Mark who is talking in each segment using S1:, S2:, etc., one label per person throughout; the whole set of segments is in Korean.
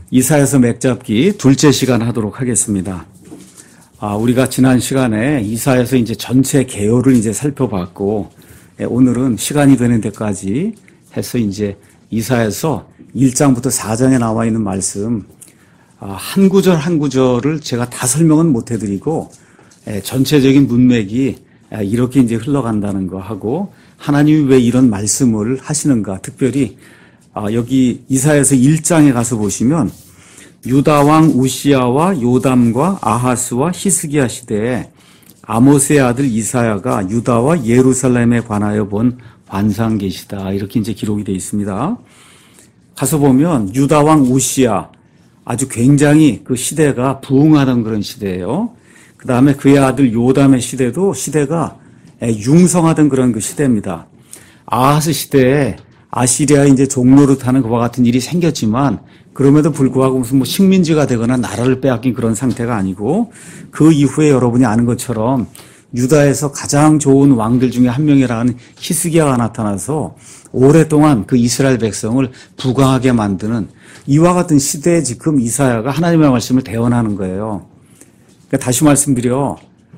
S1: 이사야서 맥잡기 둘째 시간 하도록 하겠습니다. 우리가 지난 시간에 이사야서 이제 전체 개요를 이제 살펴봤고, 오늘은 시간이 되는 데까지 해서 이제 이사야서 1장부터 4장에 나와 있는 말씀, 한 구절 한 구절을 제가 다 설명은 못 해드리고, 전체적인 문맥이 이렇게 이제 흘러간다는 거 하고, 하나님이 왜 이런 말씀을 하시는가, 특별히 여기 이사야서 1장에 가서 보시면 유다 왕 우시야와 요담과 아하스와 히스기야 시대에 아모스의 아들 이사야가 유다와 예루살렘에 관하여 본 환상 계시다, 이렇게 이제 기록이 되어 있습니다. 가서 보면 유다 왕 우시야, 아주 굉장히 그 시대가 부흥하던 그런 시대예요. 그 다음에 그의 아들 요담의 시대도 시대가 융성하던 그런 그 시대입니다. 아하스 시대에 아시리아의 이제 종노릇하는 그와 같은 일이 생겼지만, 그럼에도 불구하고 무슨 뭐 식민지가 되거나 나라를 빼앗긴 그런 상태가 아니고, 그 이후에 여러분이 아는 것처럼 유다에서 가장 좋은 왕들 중에 한 명이라는 히스기야가 나타나서 오랫동안 그 이스라엘 백성을 부강하게 만드는, 이와 같은 시대에 지금 이사야가 하나님의 말씀을 대언하는 거예요. 그러니까 다시 말씀드려,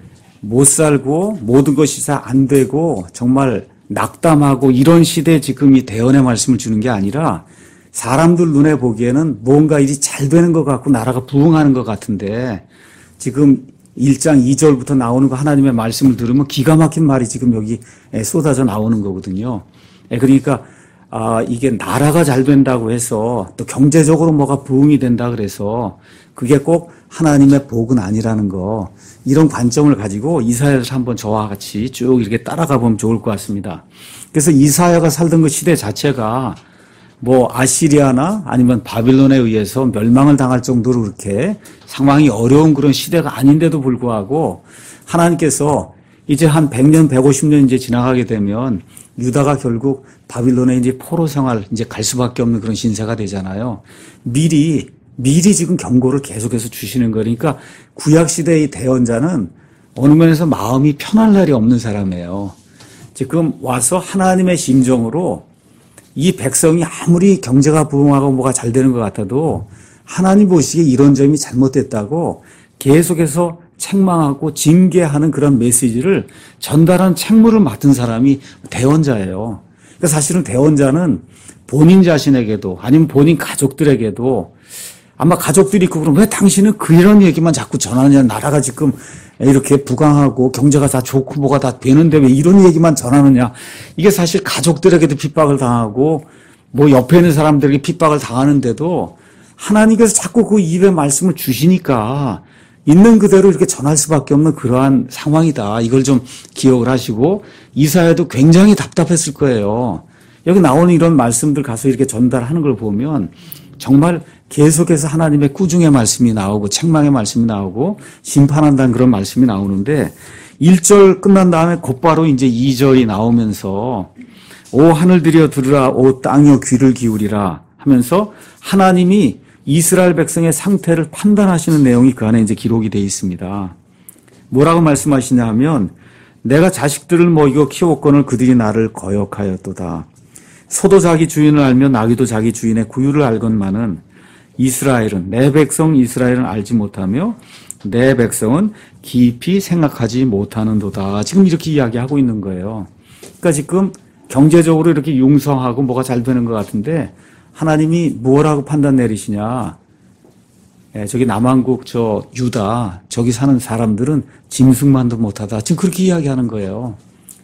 S1: 못 살고 모든 것이 다 안 되고 정말 낙담하고 이런 시대에 지금 이 대언의 말씀을 주는 게 아니라, 사람들 눈에 보기에는 뭔가 일이 잘 되는 것 같고 나라가 부흥하는 것 같은데, 지금 1장 2절부터 나오는 거 하나님의 말씀을 들으면 기가 막힌 말이 지금 여기 쏟아져 나오는 거거든요. 그러니까 이게 나라가 잘 된다고 해서, 또 경제적으로 뭐가 부흥이 된다 그래서 그게 꼭 하나님의 복은 아니라는 거, 이런 관점을 가지고 이사야를 한번 저와 같이 쭉 이렇게 따라가 보면 좋을 것 같습니다. 그래서 이사야가 살던 그 시대 자체가 뭐 아시리아나 아니면 바빌론에 의해서 멸망을 당할 정도로 그렇게 상황이 어려운 그런 시대가 아닌데도 불구하고, 하나님께서 이제 한 100년, 150년 이제 지나가게 되면 유다가 결국 바빌론에 이제 포로 생활 이제 갈 수밖에 없는 그런 신세가 되잖아요. 미리 지금 경고를 계속해서 주시는 거니까, 구약 시대의 대언자는 어느 면에서 마음이 편할 날이 없는 사람이에요. 지금 와서 하나님의 심정으로 이 백성이 아무리 경제가 부흥하고 뭐가 잘 되는 것 같아도 하나님 보시기에 이런 점이 잘못됐다고 계속해서 책망하고 징계하는 그런 메시지를 전달한 책무를 맡은 사람이 대언자예요. 그러니까 사실은 대언자는 본인 자신에게도 아니면 본인 가족들에게도, 아마 가족들이 있고 그럼 왜 당신은 그런 얘기만 자꾸 전하느냐, 나라가 지금 이렇게 부강하고 경제가 다 좋고 뭐가 다 되는데 왜 이런 얘기만 전하느냐, 이게 사실 가족들에게도 핍박을 당하고 뭐 옆에 있는 사람들에게 핍박을 당하는데도 하나님께서 자꾸 그 입에 말씀을 주시니까 있는 그대로 이렇게 전할 수밖에 없는 그러한 상황이다, 이걸 좀 기억을 하시고, 이사야도 굉장히 답답했을 거예요. 여기 나오는 이런 말씀들 가서 이렇게 전달하는 걸 보면 정말 계속해서 하나님의 꾸중의 말씀이 나오고 책망의 말씀이 나오고 심판한다는 그런 말씀이 나오는데, 1절 끝난 다음에 곧바로 이제 2절이 나오면서 오 하늘들이여 들으라, 오 땅이여 귀를 기울이라 하면서 하나님이 이스라엘 백성의 상태를 판단하시는 내용이 그 안에 이제 기록이 되어 있습니다. 뭐라고 말씀하시냐 하면, 내가 자식들을 먹이고 키웠거늘 그들이 나를 거역하였도다. 소도 자기 주인을 알며 나귀도 자기 주인의 구유를 알건만은 이스라엘은, 내 백성 이스라엘은 알지 못하며 내 백성은 깊이 생각하지 못하는도다. 지금 이렇게 이야기하고 있는 거예요. 그러니까 지금 경제적으로 이렇게 융성하고 뭐가 잘 되는 것 같은데 하나님이 뭐라고 판단 내리시냐, 저기 남한국 유다 저기 사는 사람들은 짐승만도 못하다, 지금 그렇게 이야기하는 거예요.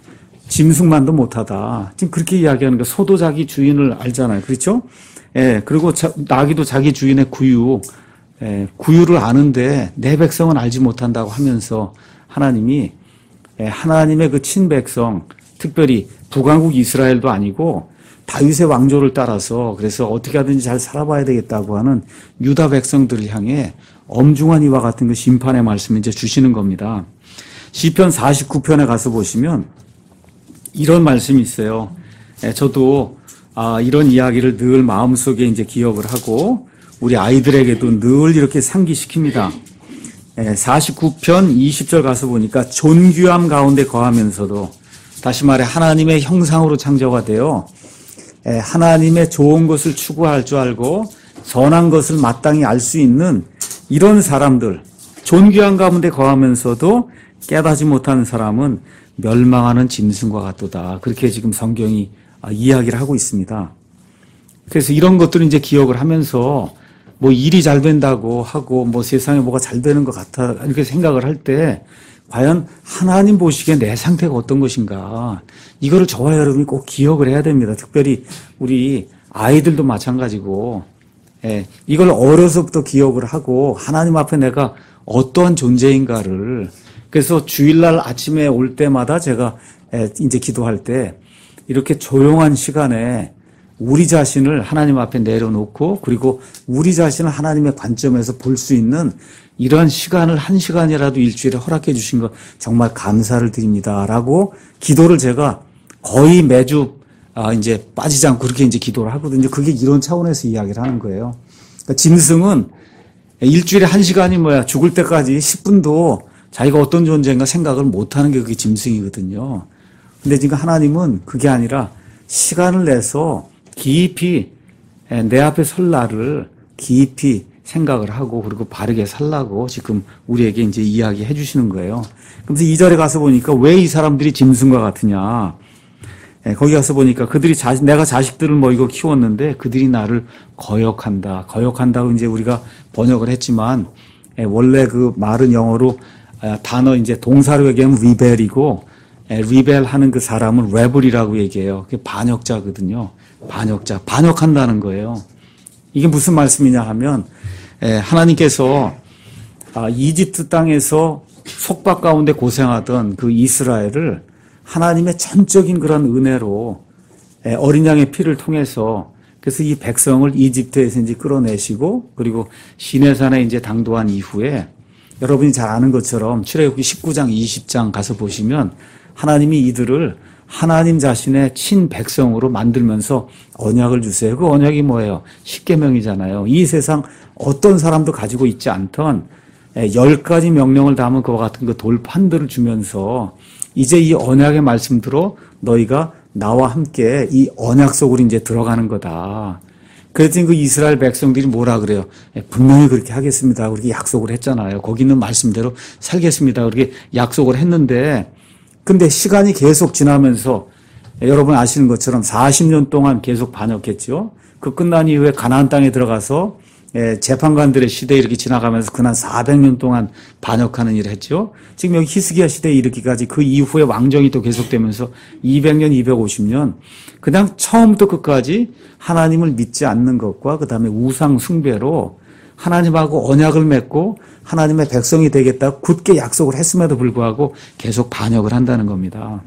S1: 짐승만도 못하다, 지금 그렇게 이야기하는 거예요. 소도 자기 주인을 알잖아요, 그렇죠? 그리고 나귀도 자기 주인의 구유를 아는데 내 백성은 알지 못한다고 하면서 하나님이 하나님의 그 친백성, 특별히 북왕국 이스라엘도 아니고 다윗의 왕조를 따라서 그래서 어떻게 하든지 잘 살아봐야 되겠다고 하는 유다 백성들을 향해 엄중한 이와 같은 그 심판의 말씀을 이제 주시는 겁니다. 시편 49편에 가서 보시면 이런 말씀이 있어요. 저도 이런 이야기를 늘 마음속에 이제 기억을 하고 우리 아이들에게도 늘 이렇게 상기시킵니다. 49편 20절 가서 보니까 존귀함 가운데 거하면서도, 다시 말해 하나님의 형상으로 창조가 되어 하나님의 좋은 것을 추구할 줄 알고 선한 것을 마땅히 알 수 있는 이런 사람들, 존귀한 가운데 거하면서도 깨닫지 못하는 사람은 멸망하는 짐승과 같도다. 그렇게 지금 성경이 이야기를 하고 있습니다. 그래서 이런 것들을 이제 기억을 하면서 뭐 일이 잘 된다고 하고 뭐 세상에 뭐가 잘 되는 것 같아 이렇게 생각을 할 때 과연 하나님 보시기에 내 상태가 어떤 것인가, 이거를 저와 여러분이 꼭 기억을 해야 됩니다. 특별히 우리 아이들도 마찬가지고, 이걸 어려서부터 기억을 하고 하나님 앞에 내가 어떠한 존재인가를, 그래서 주일날 아침에 올 때마다 제가 이제 기도할 때 이렇게 조용한 시간에 우리 자신을 하나님 앞에 내려놓고, 그리고 우리 자신을 하나님의 관점에서 볼 수 있는 이러한 시간을 한 시간이라도 일주일에 허락해 주신 것 정말 감사를 드립니다라고 기도를 제가 거의 매주 이제 빠지지 않고 그렇게 이제 기도를 하거든요. 그게 이런 차원에서 이야기를 하는 거예요. 그러니까 짐승은 일주일에 한 시간이 죽을 때까지 10분도 자기가 어떤 존재인가 생각을 못하는 게 그게 짐승이거든요. 근데 지금 하나님은 그게 아니라 시간을 내서 깊이 내 앞에 설 나를 깊이 생각을 하고 그리고 바르게 살라고 지금 우리에게 이제 이야기해 주시는 거예요. 그래서 2절에 가서 보니까 왜 이 사람들이 짐승과 같으냐. 거기 가서 보니까 그들이 내가 자식들을 뭐 이거 키웠는데 그들이 나를 거역한다. 거역한다고 이제 우리가 번역을 했지만 원래 그 말은 영어로 단어 이제 동사로 얘기하면 rebel이고, rebel 하는 그 사람은 rebel이라고 얘기해요. 그게 반역자거든요. 반역자. 반역한다는 거예요. 이게 무슨 말씀이냐 하면 하나님께서 이집트 땅에서 속박 가운데 고생하던 그 이스라엘을 하나님의 전적인 그런 은혜로 어린 양의 피를 통해서, 그래서 이 백성을 이집트에서 이제 끌어내시고, 그리고 시내산에 이제 당도한 이후에 여러분이 잘 아는 것처럼 출애굽기 19장 20장 가서 보시면 하나님이 이들을 하나님 자신의 친백성으로 만들면서 언약을 주세요. 그 언약이 뭐예요? 십계명이잖아요. 이 세상 어떤 사람도 가지고 있지 않던 10가지 명령을 담은 그와 같은 그 돌판들을 주면서 이제 이 언약의 말씀대로 너희가 나와 함께 이 언약 속으로 이제 들어가는 거다. 그랬더니 그 이스라엘 백성들이 뭐라 그래요? 분명히 그렇게 하겠습니다. 그렇게 약속을 했잖아요. 거기 있는 말씀대로 살겠습니다. 그렇게 약속을 했는데, 근데 시간이 계속 지나면서 여러분 아시는 것처럼 40년 동안 계속 반역했죠. 그 끝난 이후에 가나안 땅에 들어가서 재판관들의 시대에 이렇게 지나가면서 그날 400년 동안 반역하는 일을 했죠. 지금 여기 히스기야 시대에 이르기까지 그 이후에 왕정이 또 계속되면서 200년, 250년 그냥 처음부터 끝까지 하나님을 믿지 않는 것과 그 다음에 우상 숭배로 하나님하고 언약을 맺고 하나님의 백성이 되겠다고 굳게 약속을 했음에도 불구하고 계속 반역을 한다는 겁니다.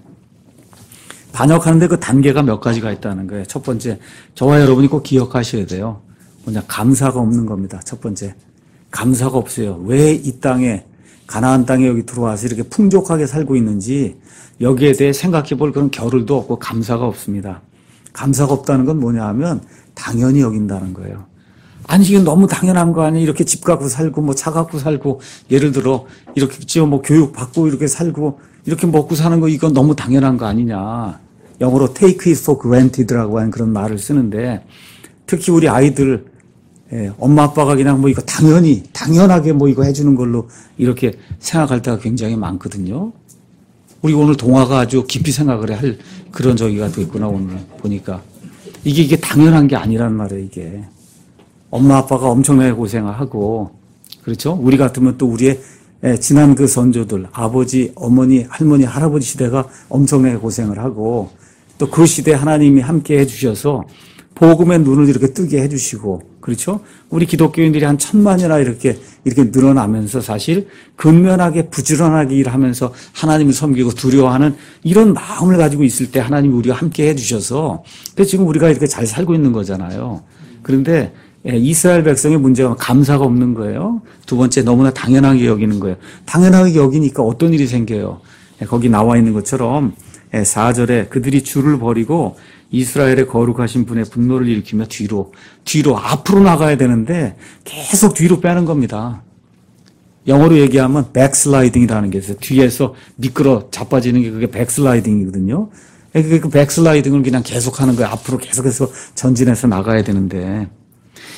S1: 반역하는데 그 단계가 몇 가지가 있다는 거예요. 첫 번째, 저와 여러분이 꼭 기억하셔야 돼요. 뭐냐, 감사가 없는 겁니다. 첫 번째, 감사가 없어요. 왜 이 땅에, 가나안 땅에 여기 들어와서 이렇게 풍족하게 살고 있는지 여기에 대해 생각해 볼 그런 겨를도 없고 감사가 없습니다. 감사가 없다는 건 뭐냐 하면 당연히 여긴다는 거예요. 아니, 이게 너무 당연한 거 아니에요? 이렇게 집 갖고 살고, 뭐 차 갖고 살고, 예를 들어, 이렇게 뭐 교육 받고 이렇게 살고, 이렇게 먹고 사는 거, 이건 너무 당연한 거 아니냐. 영어로 take it for granted라고 하는 그런 말을 쓰는데, 특히 우리 아이들, 엄마 아빠가 그냥 뭐 이거 당연하게 뭐 이거 해주는 걸로 이렇게 생각할 때가 굉장히 많거든요. 우리 오늘 동화가 아주 깊이 생각을 할 그런 저기가 됐구나, 오늘 보니까. 이게 당연한 게 아니란 말이에요, 이게. 엄마 아빠가 엄청나게 고생을 하고, 그렇죠? 우리 같으면 또 우리의 지난 그 선조들, 아버지, 어머니, 할머니, 할아버지 시대가 엄청나게 고생을 하고, 또 그 시대에 하나님이 함께 해주셔서 복음의 눈을 이렇게 뜨게 해주시고, 그렇죠? 우리 기독교인들이 한 1000만이나 이렇게 늘어나면서 사실 근면하게 부지런하게 일하면서 하나님을 섬기고 두려워하는 이런 마음을 가지고 있을 때 하나님이 우리가 함께 해주셔서, 그래서 지금 우리가 이렇게 잘 살고 있는 거잖아요. 그런데 이스라엘 백성의 문제가 감사가 없는 거예요. 두 번째, 너무나 당연하게 여기는 거예요. 당연하게 여기니까 어떤 일이 생겨요? 거기 나와 있는 것처럼 4절에 그들이 주를 버리고 이스라엘의 거룩하신 분의 분노를 일으키며 뒤로 앞으로 나가야 되는데 계속 뒤로 빼는 겁니다. 영어로 얘기하면 백슬라이딩이라는 게 있어요. 뒤에서 미끄러 자빠지는 게 그게 백슬라이딩이거든요. 그 백슬라이딩을 그냥 계속하는 거예요. 앞으로 계속해서 전진해서 나가야 되는데,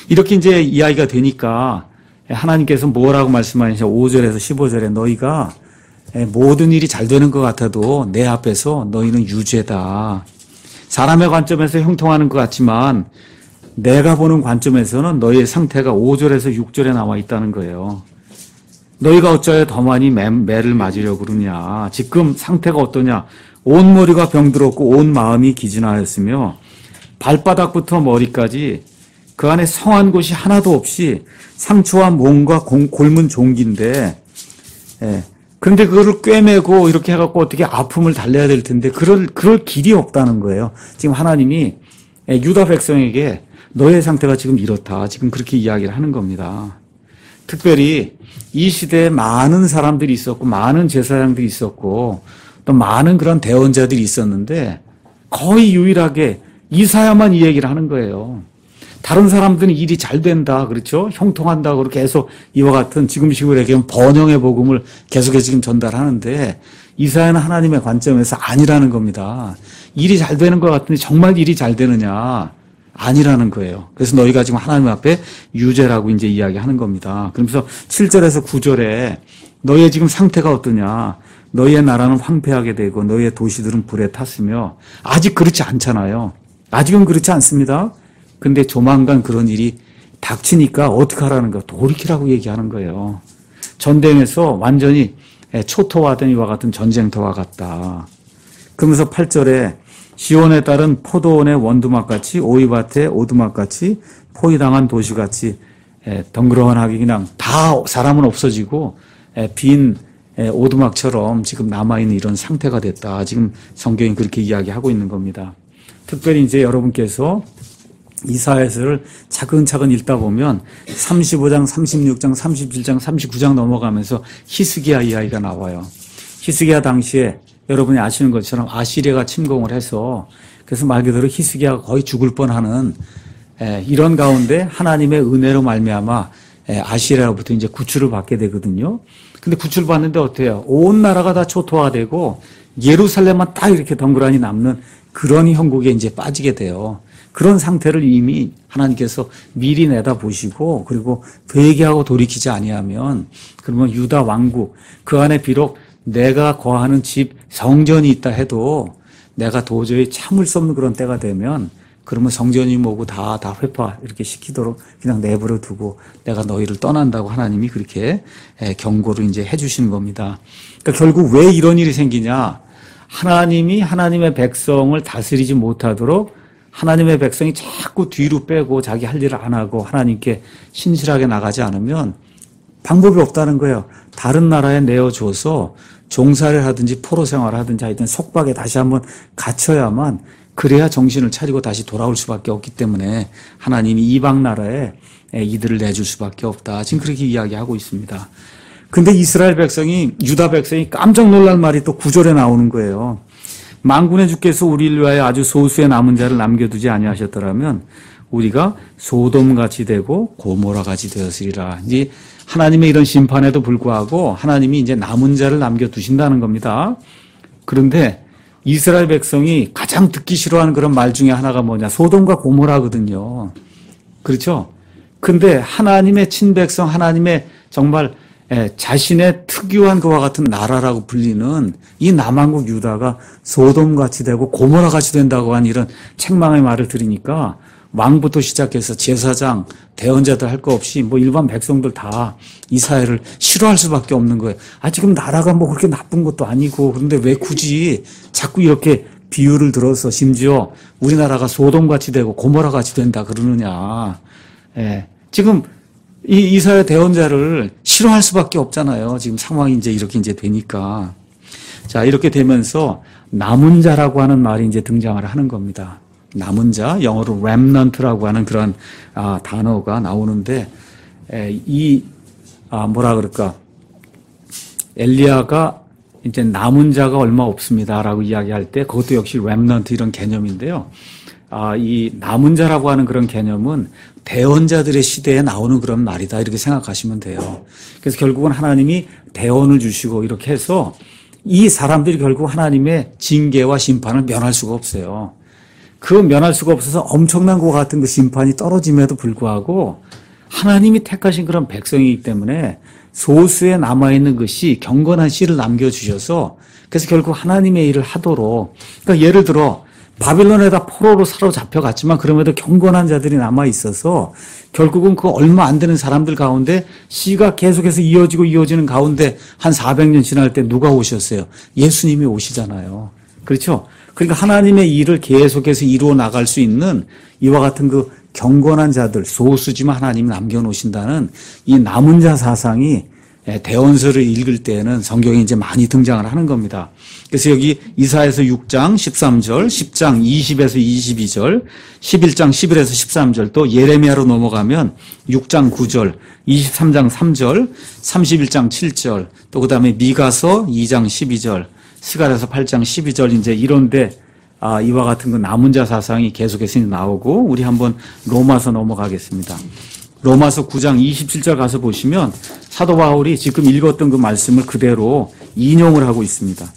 S1: 이렇게 이제 이야기가 되니까 하나님께서 뭐라고 말씀하시냐 5절에서 15절에 너희가 모든 일이 잘 되는 것 같아도 내 앞에서 너희는 유죄다. 사람의 관점에서 형통하는 것 같지만 내가 보는 관점에서는 너희의 상태가 5절에서 6절에 나와 있다는 거예요. 너희가 어찌하여 더 많이 매를 맞으려고 그러냐. 지금 상태가 어떠냐. 온 머리가 병들었고 온 마음이 기진하였으며 발바닥부터 머리까지 그 안에 성한 곳이 하나도 없이 상처와 몸과 골문 종기인데 그런데 그거를 꿰매고 이렇게 해갖고 어떻게 아픔을 달래야 될 텐데 그럴 길이 없다는 거예요. 지금 하나님이 유다 백성에게 너의 상태가 지금 이렇다. 지금 그렇게 이야기를 하는 겁니다. 특별히 이 시대에 많은 사람들이 있었고 많은 제사장들이 있었고 또 많은 그런 대언자들이 있었는데 거의 유일하게 이사야만 이 얘기를 하는 거예요. 다른 사람들은 일이 잘 된다, 그렇죠? 형통한다, 그렇게 계속 이와 같은 지금식으로 얘기하면 번영의 복음을 계속해서 지금 전달하는데 이사야는 하나님의 관점에서 아니라는 겁니다. 일이 잘 되는 것 같은데 정말 일이 잘 되느냐? 아니라는 거예요. 그래서 너희가 지금 하나님 앞에 유죄라고 이제 이야기하는 겁니다. 그러면서 7절에서 9절에 너희의 지금 상태가 어떠냐? 너희의 나라는 황폐하게 되고 너희의 도시들은 불에 탔으며 아직 그렇지 않잖아요. 아직은 그렇지 않습니다. 근데 조만간 그런 일이 닥치니까 어떻게 하라는 거야? 돌이키라고 얘기하는 거예요. 전쟁에서 완전히 초토화된 이와 같은 전쟁터와 같다. 그러면서 8절에 시온에 따른 포도원의 원두막같이 오이밭의 오두막같이 포위당한 도시같이 덩그러하게 그냥 다 사람은 없어지고 빈 오두막처럼 지금 남아있는 이런 상태가 됐다. 지금 성경이 그렇게 이야기하고 있는 겁니다. 특별히 이제 여러분께서 이사야서를 차근차근 읽다 보면 35장, 36장, 37장, 39장 넘어가면서 히스기야 이야기가 나와요. 히스기야 당시에 여러분이 아시는 것처럼 아시리아가 침공을 해서 그래서 말 그대로 히스기야가 거의 죽을 뻔하는 이런 가운데 하나님의 은혜로 말미암아 아시리아로부터 이제 구출을 받게 되거든요. 근데 구출 받는데 어때요? 온 나라가 다 초토화되고 예루살렘만 딱 이렇게 덩그러니 남는 그런 형국에 이제 빠지게 돼요. 그런 상태를 이미 하나님께서 미리 내다보시고 그리고 회개하고 돌이키지 아니하면 그러면 유다 왕국 그 안에 비록 내가 거하는 집 성전이 있다 해도 내가 도저히 참을 수 없는 그런 때가 되면 그러면 성전이 뭐고 다 회파 이렇게 시키도록 그냥 내버려 두고 내가 너희를 떠난다고 하나님이 그렇게 경고를 이제 해주시는 겁니다. 그러니까 결국 왜 이런 일이 생기냐? 하나님이 하나님의 백성을 다스리지 못하도록 하나님의 백성이 자꾸 뒤로 빼고 자기 할 일을 안 하고 하나님께 신실하게 나가지 않으면 방법이 없다는 거예요. 다른 나라에 내어줘서 종살이를 하든지 포로 생활을 하든지 하여튼 속박에 다시 한번 갇혀야만 그래야 정신을 차리고 다시 돌아올 수밖에 없기 때문에 하나님이 이방 나라에 이들을 내줄 수밖에 없다. 지금 그렇게 이야기하고 있습니다. 근데 이스라엘 백성이 유다 백성이 깜짝 놀랄 말이 또 9절에 나오는 거예요. 만군의 주께서 우리를 위하여 아주 소수의 남은 자를 남겨두지 아니하셨더라면 우리가 소돔같이 되고 고모라같이 되었으리라. 이제 하나님의 이런 심판에도 불구하고 하나님이 이제 남은 자를 남겨두신다는 겁니다. 그런데 이스라엘 백성이 가장 듣기 싫어하는 그런 말 중에 하나가 뭐냐? 소돔과 고모라거든요. 그렇죠? 근데 하나님의 친백성, 하나님의 정말 자신의 특유한 그와 같은 나라라고 불리는 이 남한국 유다가 소돔같이 되고 고모라같이 된다고 한 이런 책망의 말을 들으니까 왕부터 시작해서 제사장, 대언자들 할 거 없이 뭐 일반 백성들 다 이스라엘을 싫어할 수밖에 없는 거예요. 지금 나라가 뭐 그렇게 나쁜 것도 아니고 그런데 왜 굳이 자꾸 이렇게 비유를 들어서 심지어 우리나라가 소돔같이 되고 고모라같이 된다 그러느냐. 지금 이 이스라엘 대언자를 싫어할 수밖에 없잖아요. 지금 상황이 이제 이렇게 이제 되니까. 자, 이렇게 되면서 남은 자라고 하는 말이 이제 등장을 하는 겁니다. 남은 자, 영어로 remnant라고 하는 그런 단어가 나오는데 뭐라 그럴까? 엘리야가 이제 남은 자가 얼마 없습니다라고 이야기할 때 그것도 역시 remnant 이런 개념인데요. 이 남은 자라고 하는 그런 개념은 대언자들의 시대에 나오는 그런 말이다 이렇게 생각하시면 돼요. 그래서 결국은 하나님이 대언을 주시고 이렇게 해서 이 사람들이 결국 하나님의 징계와 심판을 면할 수가 없어요. 그 면할 수가 없어서 엄청난 것 같은 그 심판이 떨어짐에도 불구하고 하나님이 택하신 그런 백성이기 때문에 소수에 남아있는 것이 경건한 씨를 남겨주셔서 그래서 결국 하나님의 일을 하도록 그러니까 예를 들어 바빌론에다 포로로 사로잡혀갔지만 그럼에도 경건한 자들이 남아있어서 결국은 그 얼마 안 되는 사람들 가운데 씨가 계속해서 이어지는 가운데 한 400년 지날 때 누가 오셨어요? 예수님이 오시잖아요. 그렇죠? 그러니까 하나님의 일을 계속해서 이루어 나갈 수 있는 이와 같은 그 경건한 자들, 소수지만 하나님이 남겨놓으신다는 이 남은 자 사상이 대언서를 읽을 때에는 성경에 이제 많이 등장을 하는 겁니다. 그래서 여기 이사야서 6장 13절, 10장 20에서 22절, 11장 11에서 13절, 또 예레미야로 넘어가면 6장 9절, 23장 3절, 31장 7절, 또 그다음에 미가서 2장 12절, 스가랴서 8장 12절 이제 이런데 이와 같은 그 남은 자 사상이 계속해서 나오고 우리 한번 로마서 넘어가겠습니다. 로마서 9장 27절 가서 보시면 사도 바울이 지금 읽었던 그 말씀을 그대로 인용을 하고 있습니다.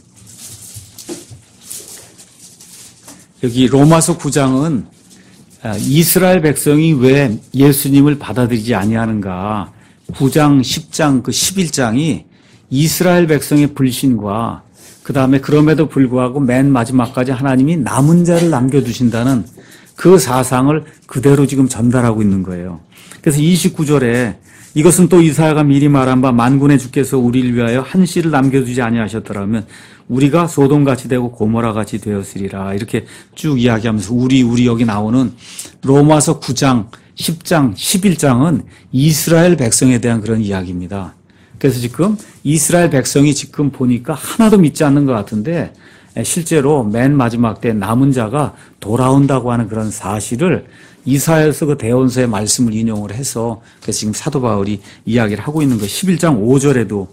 S1: 여기 로마서 9장은 이스라엘 백성이 왜 예수님을 받아들이지 아니하는가 9장, 10장, 그 11장이 이스라엘 백성의 불신과 그 다음에 그럼에도 불구하고 맨 마지막까지 하나님이 남은 자를 남겨두신다는 그 사상을 그대로 지금 전달하고 있는 거예요. 그래서 29절에 이것은 또 이사야가 미리 말한 바 만군의 주께서 우리를 위하여 한 씨를 남겨두지 아니하셨더라면 우리가 소돔같이 되고 고모라같이 되었으리라 이렇게 쭉 이야기하면서 우리 여기 나오는 로마서 9장, 10장, 11장은 이스라엘 백성에 대한 그런 이야기입니다. 그래서 지금 이스라엘 백성이 지금 보니까 하나도 믿지 않는 것 같은데 실제로 맨 마지막 때 남은 자가 돌아온다고 하는 그런 사실을 이사야서 그 대언서의 말씀을 인용을 해서 그래서 지금 사도 바울이 이야기를 하고 있는 거 11장 5절에도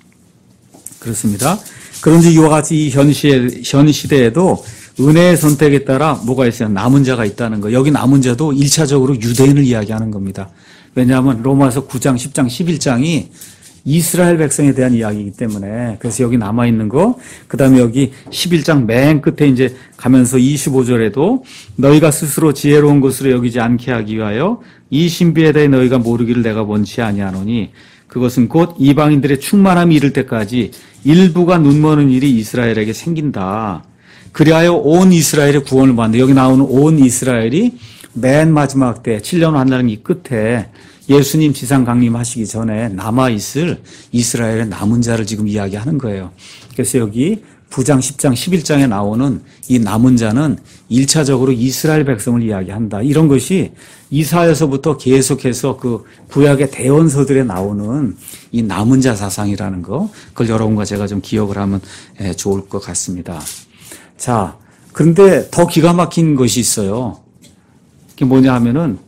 S1: 그렇습니다. 그런지 이와 같이 이 현 시대에도 은혜의 선택에 따라 뭐가 있어요? 남은 자가 있다는 거. 여기 남은 자도 1차적으로 유대인을 이야기하는 겁니다. 왜냐하면 로마서 9장, 10장, 11장이 이스라엘 백성에 대한 이야기이기 때문에 그래서 여기 남아있는 거 그 다음에 여기 11장 맨 끝에 이제 가면서 25절에도 너희가 스스로 지혜로운 것으로 여기지 않게 하기 위하여 이 신비에 대해 너희가 모르기를 내가 원치 아니하노니 그것은 곧 이방인들의 충만함이 이를 때까지 일부가 눈머는 일이 이스라엘에게 생긴다. 그리하여 온 이스라엘의 구원을 받는다. 여기 나오는 온 이스라엘이 맨 마지막 때 7년 환란기 끝에 예수님 지상 강림하시기 전에 남아있을 이스라엘의 남은 자를 지금 이야기하는 거예요. 그래서 여기 9장, 10장, 11장에 나오는 이 남은 자는 1차적으로 이스라엘 백성을 이야기한다. 이런 것이 이사야서부터 계속해서 그 구약의 대언서들에 나오는 이 남은 자 사상이라는 거, 그걸 여러분과 제가 좀 기억을 하면 좋을 것 같습니다. 자, 그런데 더 기가 막힌 것이 있어요. 그게 뭐냐 하면은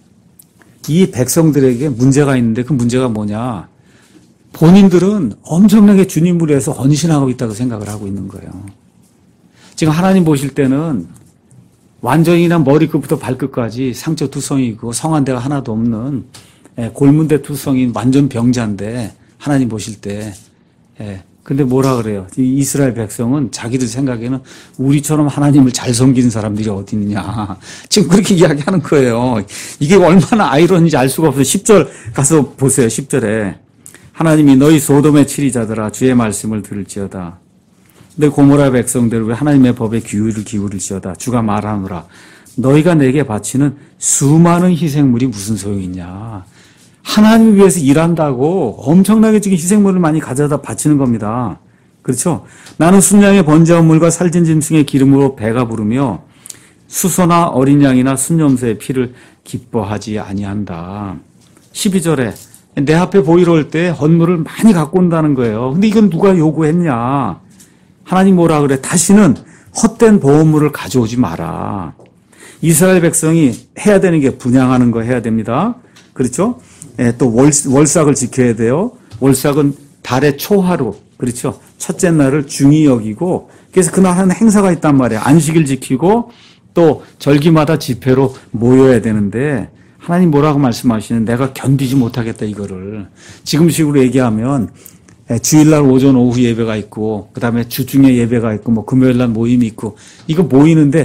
S1: 이 백성들에게 문제가 있는데 그 문제가 뭐냐. 본인들은 엄청나게 주님을 위해서 헌신하고 있다고 생각을 하고 있는 거예요. 지금 하나님 보실 때는 완전히나 머리끝부터 발끝까지 상처투성이고 성한 데가 하나도 없는 골문대 투성인 완전 병자인데 하나님 보실 때 근데 뭐라 그래요? 이 이스라엘 백성은 자기들 생각에는 우리처럼 하나님을 잘 섬기는 사람들이 어디 있느냐. 지금 그렇게 이야기하는 거예요. 이게 얼마나 아이러니인지 알 수가 없어요. 10절 가서 보세요. 10절에 하나님이 너희 소돔의 치리자들아 주의 말씀을 들을지어다. 너희 고모라 백성들 왜 하나님의 법에 귀를 기울일지어다. 주가 말하노라. 너희가 내게 바치는 수많은 희생물이 무슨 소용이냐. 하나님을 위해서 일한다고 엄청나게 지금 희생물을 많이 가져다 바치는 겁니다. 그렇죠? 나는 순양의 번제한 물과 살진 짐승의 기름으로 배가 부르며 수소나 어린 양이나 순염소의 피를 기뻐하지 아니한다. 12절에 내 앞에 보이러 올 때 헌물을 많이 갖고 온다는 거예요. 근데 이건 누가 요구했냐? 하나님 뭐라 그래? 다시는 헛된 보험물을 가져오지 마라. 이스라엘 백성이 해야 되는 게 분향하는 거 해야 됩니다. 그렇죠? 또 월삭을 지켜야 돼요. 월삭은 달의 초하루, 그렇죠? 첫째 날을 중히 여기고, 그래서 그날 하는 행사가 있단 말이에요. 안식일 지키고, 또 절기마다 집회로 모여야 되는데, 하나님 뭐라고 말씀하시는 내가 견디지 못하겠다, 이거를. 지금식으로 얘기하면, 주일날 오전 오후 예배가 있고, 그 다음에 주중에 예배가 있고, 뭐 금요일날 모임이 있고, 이거 모이는데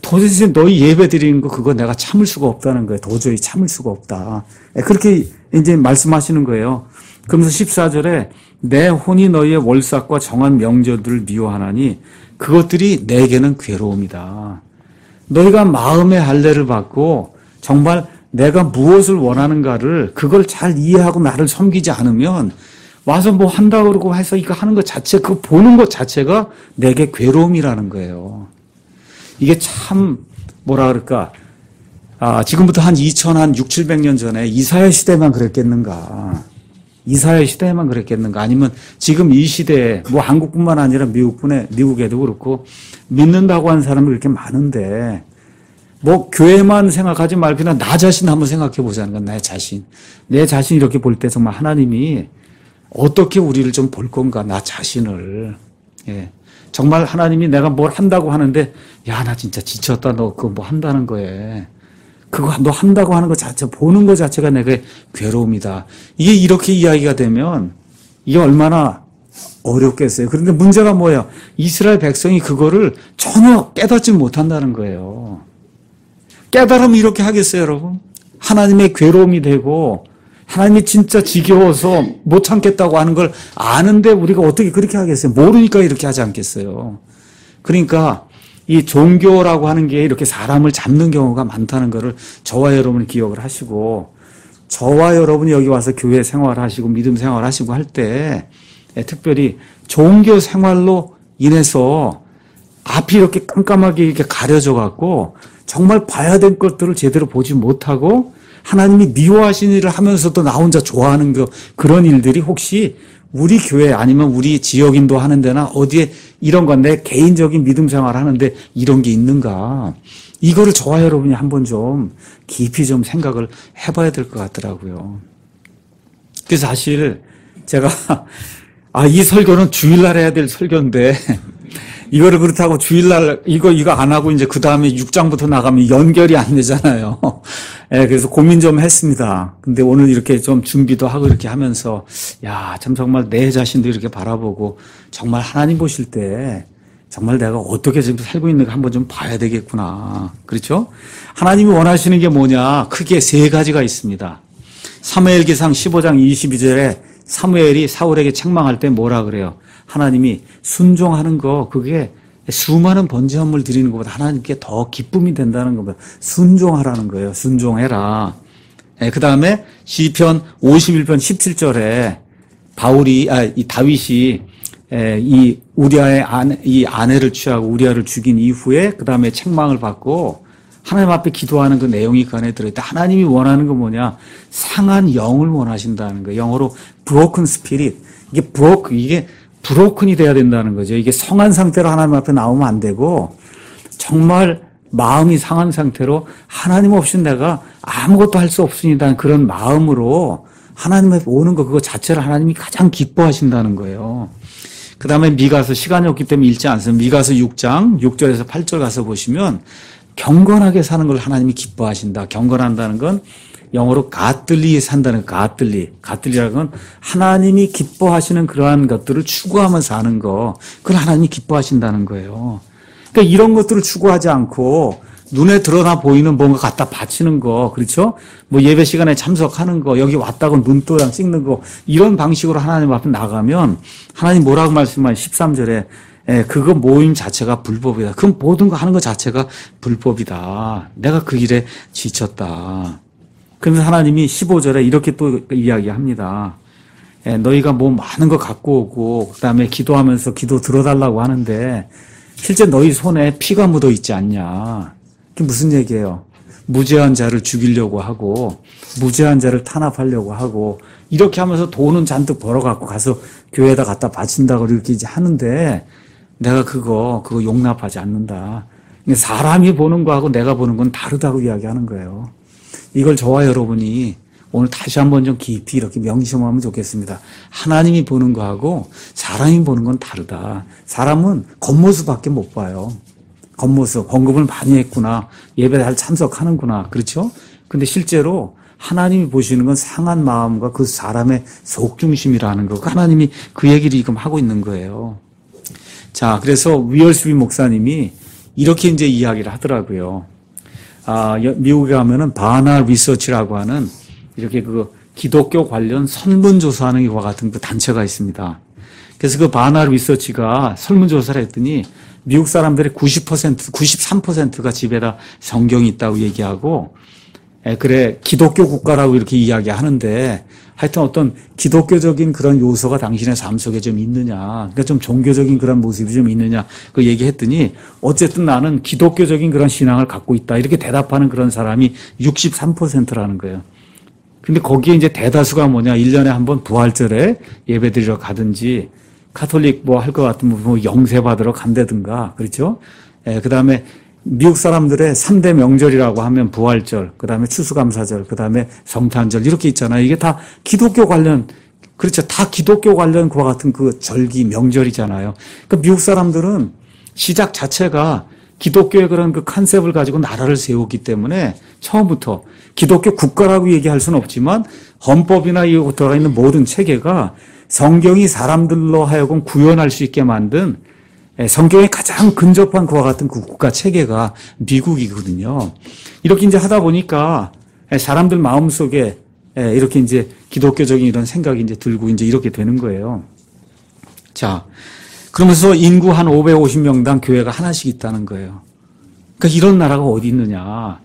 S1: 도대체 너희 예배 드리는 거 그거 내가 참을 수가 없다는 거예요. 도저히 참을 수가 없다. 그렇게 이제 말씀하시는 거예요. 그러면서 14절에 내 혼이 너희의 월삭과 정한 명절들을 미워하나니 그것들이 내게는 괴로움이다. 너희가 마음의 할례를 받고 정말 내가 무엇을 원하는가를 그걸 잘 이해하고 나를 섬기지 않으면 와서 뭐 한다고 그러고 해서 이거 하는 것 자체, 그거 보는 것 자체가 내게 괴로움이라는 거예요. 이게 참 뭐라 그럴까, 지금부터 한 6, 700년 전에 이사야 시대만 그랬겠는가. 이사야 시대에만 그랬겠는가. 아니면 지금 이 시대에 뭐 한국뿐만 아니라 미국에도 그렇고 믿는다고 하는 사람이 그렇게 많은데 뭐 교회만 생각하지 말고 그냥 나 자신 한번 생각해 보자는 건 내 자신. 내 자신 이렇게 볼 때 정말 하나님이 어떻게 우리를 좀 볼 건가, 나 자신을. 예. 정말 하나님이 내가 뭘 한다고 하는데, 야, 나 진짜 지쳤다. 너 그거 뭐 한다는 거에. 그거 너 한다고 하는 것 자체, 보는 것 자체가 내게 괴로움이다. 이게 이렇게 이야기가 되면 이게 얼마나 어렵겠어요. 그런데 문제가 뭐예요? 이스라엘 백성이 그거를 전혀 깨닫지 못한다는 거예요. 깨달으면 이렇게 하겠어요, 여러분? 하나님의 괴로움이 되고 하나님이 진짜 지겨워서 못 참겠다고 하는 걸 아는데 우리가 어떻게 그렇게 하겠어요? 모르니까 이렇게 하지 않겠어요. 그러니까 이 종교라고 하는 게 이렇게 사람을 잡는 경우가 많다는 것을 저와 여러분이 기억을 하시고, 저와 여러분이 여기 와서 교회 생활하시고 믿음 생활하시고 할 때 특별히 종교 생활로 인해서 앞이 이렇게 깜깜하게 이렇게 가려져 갖고 정말 봐야 될 것들을 제대로 보지 못하고 하나님이 미워하시는 일을 하면서도 나 혼자 좋아하는 그런 일들이 혹시 우리 교회 아니면 우리 지역인도 하는 데나 어디에 이런 건 내 개인적인 믿음 생활 하는데 이런 게 있는가. 이거를 저와 여러분이 한번 좀 깊이 좀 생각을 해봐야 될 것 같더라고요. 그래서 사실 제가 이 설교는 주일날 해야 될 설교인데 이거를 그렇다고 주일날 이거 안 하고 이제 그 다음에 6장부터 나가면 연결이 안 되잖아요. 예, 그래서 고민 좀 했습니다. 근데 오늘 이렇게 좀 준비도 하고 이렇게 하면서 참 정말 내 자신도 이렇게 바라보고 정말 하나님 보실 때 정말 내가 어떻게 지금 살고 있는가 한번 좀 봐야 되겠구나. 그렇죠? 하나님이 원하시는 게 뭐냐? 크게 세 가지가 있습니다. 사무엘기상 15장 22절에 사무엘이 사울에게 책망할 때 뭐라 그래요? 하나님이 순종하는 거, 그게 수많은 번제물을 드리는 것보다 하나님께 더 기쁨이 된다는 겁니다. 순종하라는 거예요. 순종해라. 그 다음에 시편 51편 17절에 이 다윗이 이 우리아의 아내를 취하고 우리아를 죽인 이후에 그 다음에 책망을 받고 하나님 앞에 기도하는 그 내용이 그 안에 들어있다. 하나님이 원하는 건 뭐냐? 상한 영을 원하신다는 거예요. 영어로 broken spirit. 이게 브로큰이 돼야 된다는 거죠. 이게 성한 상태로 하나님 앞에 나오면 안 되고 정말 마음이 상한 상태로 하나님 없이 내가 아무것도 할 수 없습니다. 그런 마음으로 하나님 앞에 오는 거, 그거 자체를 하나님이 가장 기뻐하신다는 거예요. 그 다음에 미가서, 시간이 없기 때문에 읽지 않습니다. 미가서 6장 6절에서 8절 가서 보시면 경건하게 사는 걸 하나님이 기뻐하신다. 경건한다는 건 영어로 godly 산다는 godly라는 건 하나님이 기뻐하시는 그러한 것들을 추구하면서 사는 거, 그걸 하나님이 기뻐하신다는 거예요. 그러니까 이런 것들을 추구하지 않고 눈에 드러나 보이는 뭔가 갖다 바치는 거, 그렇죠? 뭐 예배 시간에 참석하는 거, 여기 왔다고 눈도장 찍는 거, 이런 방식으로 하나님 앞에 나가면 하나님 뭐라고 말씀하시면 13절에 그거 모임 자체가 불법이다. 그 모든 거 하는 것 자체가 불법이다. 내가 그 일에 지쳤다. 그러면서 하나님이 15절에 이렇게 또 이야기합니다. 너희가 뭐 많은 거 갖고 오고 그다음에 기도하면서 기도 들어달라고 하는데 실제 너희 손에 피가 묻어 있지 않냐. 그게 무슨 얘기예요? 무죄한 자를 죽이려고 하고 무죄한 자를 탄압하려고 하고 이렇게 하면서 돈은 잔뜩 벌어갖고 가서 교회에다 갖다 바친다고 이렇게 이제 하는데 내가 그거 용납하지 않는다. 사람이 보는 거하고 내가 보는 건 다르다고 이야기하는 거예요. 이걸 저와 여러분이 오늘 다시 한번 좀 깊이 이렇게 명심하면 좋겠습니다. 하나님이 보는 거하고 사람이 보는 건 다르다. 사람은 겉모습밖에 못 봐요. 겉모습, 헌금을 많이 했구나, 예배 잘 참석하는구나, 그렇죠? 근데 실제로 하나님이 보시는 건 상한 마음과 그 사람의 속중심이라는 거, 하나님이 그 얘기를 지금 하고 있는 거예요. 자, 그래서 위얼스비 목사님이 이렇게 이제 이야기를 하더라고요. 미국에 가면은 바나 리서치라고 하는 이렇게 그 기독교 관련 설문조사하는 이와 같은 그 단체가 있습니다. 그래서 그 바나 리서치가 설문조사를 했더니 미국 사람들의 90%, 93%가 집에다 성경이 있다고 얘기하고, 그래, 기독교 국가라고 이렇게 이야기하는데, 하여튼 어떤 기독교적인 그런 요소가 당신의 삶 속에 좀 있느냐, 그러니까 좀 종교적인 그런 모습이 좀 있느냐, 그 얘기했더니, 어쨌든 나는 기독교적인 그런 신앙을 갖고 있다, 이렇게 대답하는 그런 사람이 63%라는 거예요. 근데 거기에 이제 대다수가 뭐냐, 1년에 한 번 부활절에 예배 드리러 가든지, 카톨릭 뭐 할 것 같으면 뭐 영세 받으러 간다든가, 그렇죠? 그 다음에 미국 사람들의 3대 명절이라고 하면 부활절, 그 다음에 추수감사절, 그 다음에 성탄절, 이렇게 있잖아요. 이게 다 기독교 관련, 그렇죠. 다 기독교 관련 그와 같은 그 절기, 명절이잖아요. 그러니까 미국 사람들은 시작 자체가 기독교의 그런 그 컨셉을 가지고 나라를 세우기 때문에 처음부터 기독교 국가라고 얘기할 수는 없지만 헌법이나 이 들어가 있는 모든 체계가 성경이 사람들로 하여금 구현할 수 있게 만든 성경에 가장 근접한 그와 같은 그 국가 체계가 미국이거든요. 이렇게 이제 하다 보니까 사람들 마음속에 이렇게 이제 기독교적인 이런 생각이 이제 들고 이제 이렇게 되는 거예요. 자, 그러면서 인구 한 550명당 교회가 하나씩 있다는 거예요. 그러니까 이런 나라가 어디 있느냐.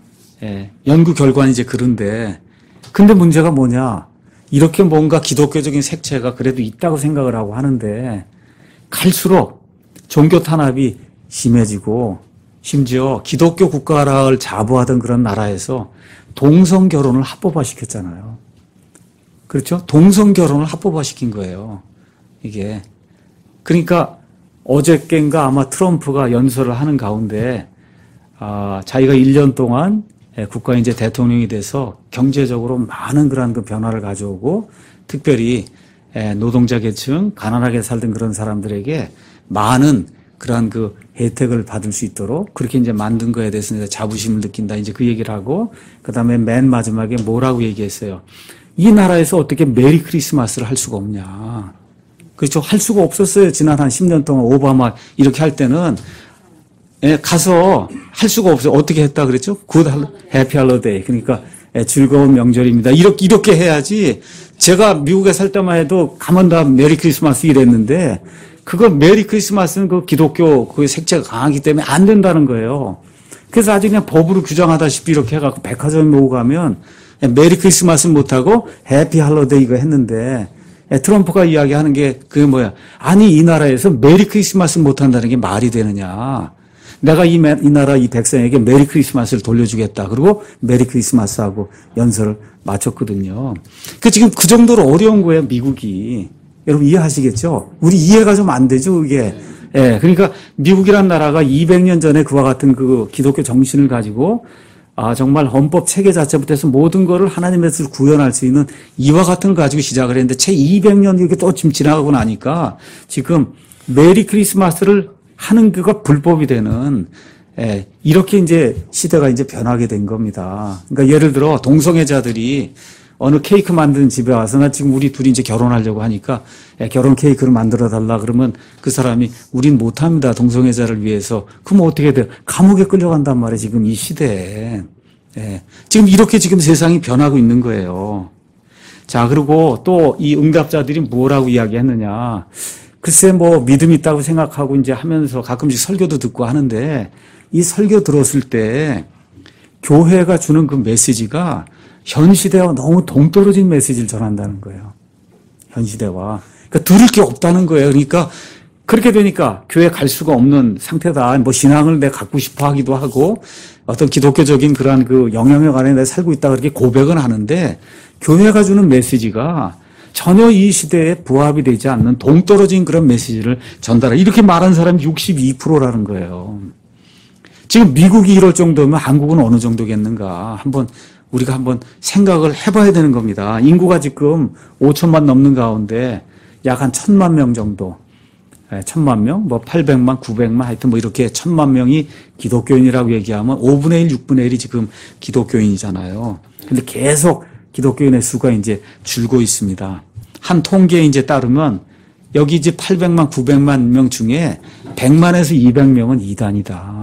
S1: 연구 결과는 이제 그런데, 근데 문제가 뭐냐. 이렇게 뭔가 기독교적인 색채가 그래도 있다고 생각을 하고 하는데 갈수록 종교 탄압이 심해지고 심지어 기독교 국가를 자부하던 그런 나라에서 동성 결혼을 합법화시켰잖아요. 그렇죠? 동성 결혼을 합법화시킨 거예요. 이게. 그러니까 어저께인가 아마 트럼프가 연설을 하는 가운데 자기가 1년 동안 국가 이제 대통령이 돼서 경제적으로 많은 그런 그 변화를 가져오고 특별히 노동자 계층, 가난하게 살던 그런 사람들에게 많은 그러한 그 혜택을 받을 수 있도록 그렇게 이제 만든 거에 대해서 이제 자부심을 느낀다. 이제 그 얘기를 하고 그 다음에 맨 마지막에 뭐라고 얘기했어요. 이 나라에서 어떻게 메리 크리스마스를 할 수가 없냐. 그렇죠. 할 수가 없었어요. 지난 한 10년 동안 오바마 이렇게 할 때는 가서 할 수가 없어요. 어떻게 했다 그랬죠? 해피 할로데이. 그러니까 즐거운 명절입니다. 이렇게 해야지. 제가 미국에 살 때만 해도 가만 다 메리 크리스마스 이랬는데 그거 메리 크리스마스는 그 기독교 그 색채가 강하기 때문에 안 된다는 거예요. 그래서 아주 그냥 법으로 규정하다시피 이렇게 해갖고 백화점에 모고 가면 메리 크리스마스는 못하고 해피 할로데이 이거 했는데 트럼프가 이야기하는 게 그게 뭐야. 아니 이 나라에서 메리 크리스마스 못한다는 게 말이 되느냐. 내가 이 나라 이 백성에게 메리 크리스마스를 돌려주겠다. 그리고 메리 크리스마스하고 연설을 마쳤거든요. 그 지금 그 정도로 어려운 거예요, 미국이. 여러분 이해하시겠죠? 우리 이해가 좀 안 되죠, 이게. 그러니까 미국이란 나라가 200년 전에 그와 같은 그 기독교 정신을 가지고 정말 헌법 체계 자체부터 해서 모든 거를 하나님의 뜻을 구현할 수 있는 이와 같은 걸 가지고 시작을 했는데 채 200년 이렇게 또 지금 지나가고 나니까 지금 메리 크리스마스를 하는 그가 불법이 되는 이렇게 이제 시대가 이제 변하게 된 겁니다. 그러니까 예를 들어 동성애자들이 어느 케이크 만드는 집에 와서 나 지금 우리 둘이 이제 결혼하려고 하니까 결혼 케이크를 만들어 달라 그러면 그 사람이 우린 못합니다. 동성애자를 위해서. 그럼 어떻게 돼요? 감옥에 끌려간단 말이에요. 지금 이 시대에. 지금 이렇게 지금 세상이 변하고 있는 거예요. 자, 그리고 또 이 응답자들이 뭐라고 이야기했느냐. 글쎄 뭐 믿음이 있다고 생각하고 이제 하면서 가끔씩 설교도 듣고 하는데 이 설교 들었을 때 교회가 주는 그 메시지가 현 시대와 너무 동떨어진 메시지를 전한다는 거예요. 현 시대와. 그러니까 들을 게 없다는 거예요. 그러니까 그렇게 되니까 교회 갈 수가 없는 상태다. 뭐 신앙을 내가 갖고 싶어 하기도 하고 어떤 기독교적인 그러한 그 영향력 안에 내가 살고 있다 그렇게 고백은 하는데 교회가 주는 메시지가 전혀 이 시대에 부합이 되지 않는 동떨어진 그런 메시지를 전달해. 이렇게 말한 사람이 62%라는 거예요. 지금 미국이 이럴 정도면 한국은 어느 정도겠는가. 우리가 한번 생각을 해봐야 되는 겁니다. 인구가 지금 5천만 넘는 가운데 약 한 1,000만 명 정도. 1,000만 명, 뭐 800만, 900만 하여튼 뭐 이렇게 1,000만 명이 기독교인이라고 얘기하면 5분의 1, 6분의 1이 지금 기독교인이잖아요. 근데 계속 기독교인의 수가 이제 줄고 있습니다. 한 통계에 이제 따르면 여기 이제 800만, 900만 명 중에 100만에서 200명은 이단이다.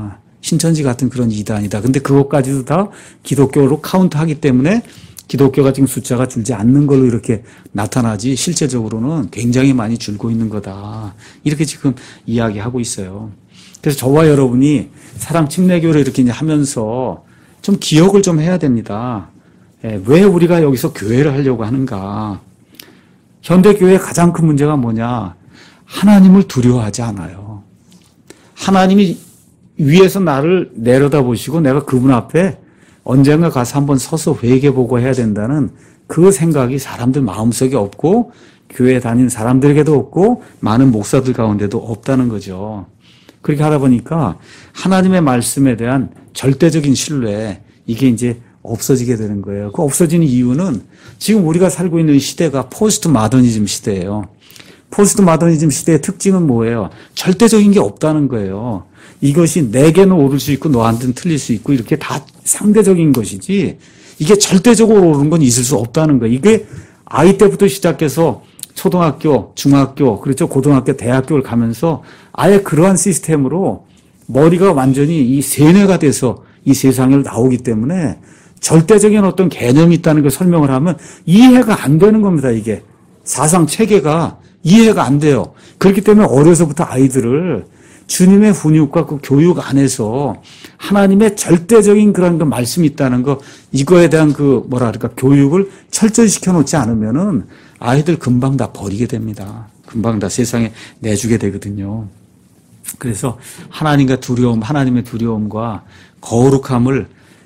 S1: 신천지 같은 그런 이단이다. 근데 그것까지도 다 기독교로 카운트하기 때문에 기독교가 지금 숫자가 줄지 않는 걸로 이렇게 나타나지 실제적으로는 굉장히 많이 줄고 있는 거다. 이렇게 지금 이야기하고 있어요. 그래서 저와 여러분이 사랑 침례교를 이렇게 이제 하면서 좀 기억을 좀 해야 됩니다. 왜 우리가 여기서 교회를 하려고 하는가? 현대교회의 가장 큰 문제가 뭐냐? 하나님을 두려워하지 않아요. 하나님이 위에서 나를 내려다보시고 내가 그분 앞에 언젠가 가서 한번 서서 회개보고 해야 된다는 그 생각이 사람들 마음속에 없고 교회 다니는 사람들에게도 없고 많은 목사들 가운데도 없다는 거죠. 그렇게 하다 보니까 하나님의 말씀에 대한 절대적인 신뢰, 이게 이제 없어지게 되는 거예요. 그 없어지는 이유는 지금 우리가 살고 있는 시대가 포스트 마더니즘 시대예요. 포스트 마더니즘 시대의 특징은 뭐예요? 절대적인 게 없다는 거예요. 이것이 내게는 오를 수 있고 너한테는 틀릴 수 있고 이렇게 다 상대적인 것이지 이게 절대적으로 오른 건 있을 수 없다는 거예요. 이게 아이 때부터 시작해서 초등학교, 중학교, 그렇죠. 고등학교, 대학교를 가면서 아예 그러한 시스템으로 머리가 완전히 이 세뇌가 돼서 이 세상에 나오기 때문에 절대적인 어떤 개념이 있다는 걸 설명을 하면 이해가 안 되는 겁니다, 이게. 사상 체계가 이해가 안 돼요. 그렇기 때문에 어려서부터 아이들을 주님의 훈육과 그 교육 안에서 하나님의 절대적인 그런 그 말씀이 있다는 거, 이거에 대한 그 뭐랄까 교육을 철저히 시켜놓지 않으면은 아이들 금방 다 버리게 됩니다. 금방 다 세상에 내주게 되거든요. 그래서 하나님과 두려움, 하나님의 두려움과 거룩함을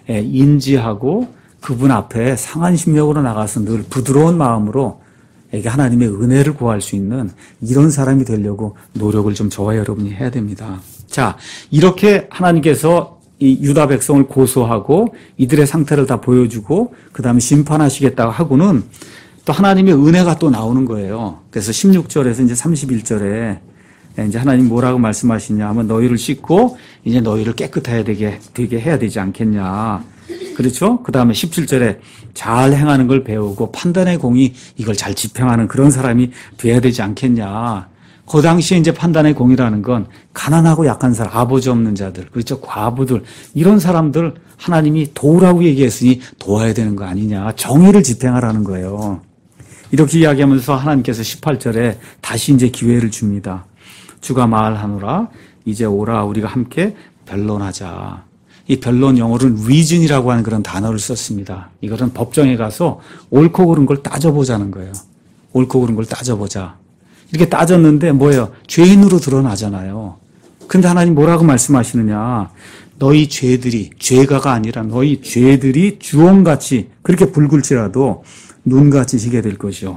S1: 인지하고 그분 앞에 상한 심령으로 나가서 늘 부드러운 마음으로 하나님의 은혜를 구할 수 있는 이런 사람이 되려고 노력을 좀 저와 여러분이 해야 됩니다. 자, 이렇게 하나님께서 이 유다 백성을 고소하고 이들의 상태를 다 보여주고 그 다음에 심판하시겠다고 하고는 또 하나님의 은혜가 또 나오는 거예요. 그래서 16절에서 이제 31절에 이제 하나님 뭐라고 말씀하시냐 하면 너희를 씻고 이제 너희를 깨끗하게 되게 해야 되지 않겠냐. 그렇죠? 그 다음에 17절에 잘 행하는 걸 배우고 판단의 공이 이걸 잘 집행하는 그런 사람이 돼야 되지 않겠냐. 그 당시에 이제 판단의 공이라는 건 가난하고 약한 사람, 아버지 없는 자들, 그렇죠? 과부들, 이런 사람들 하나님이 도우라고 얘기했으니 도와야 되는 거 아니냐. 정의를 집행하라는 거예요. 이렇게 이야기하면서 하나님께서 18절에 다시 이제 기회를 줍니다. 주가 말하노라 이제 오라 우리가 함께 변론하자. 이 변론 영어로는 reason이라고 하는 그런 단어를 썼습니다. 이것은 법정에 가서 옳고 그른 걸 따져보자는 거예요. 옳고 그른 걸 따져보자. 이렇게 따졌는데 뭐예요? 죄인으로 드러나잖아요. 근데 하나님 뭐라고 말씀하시느냐. 너희 죄들이, 죄가가 아니라 너희 죄들이 주홍같이 그렇게 붉을지라도 눈같이 희게 될 것이요.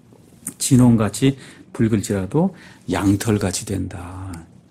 S1: 진홍같이 붉을지라도 양털같이 된다.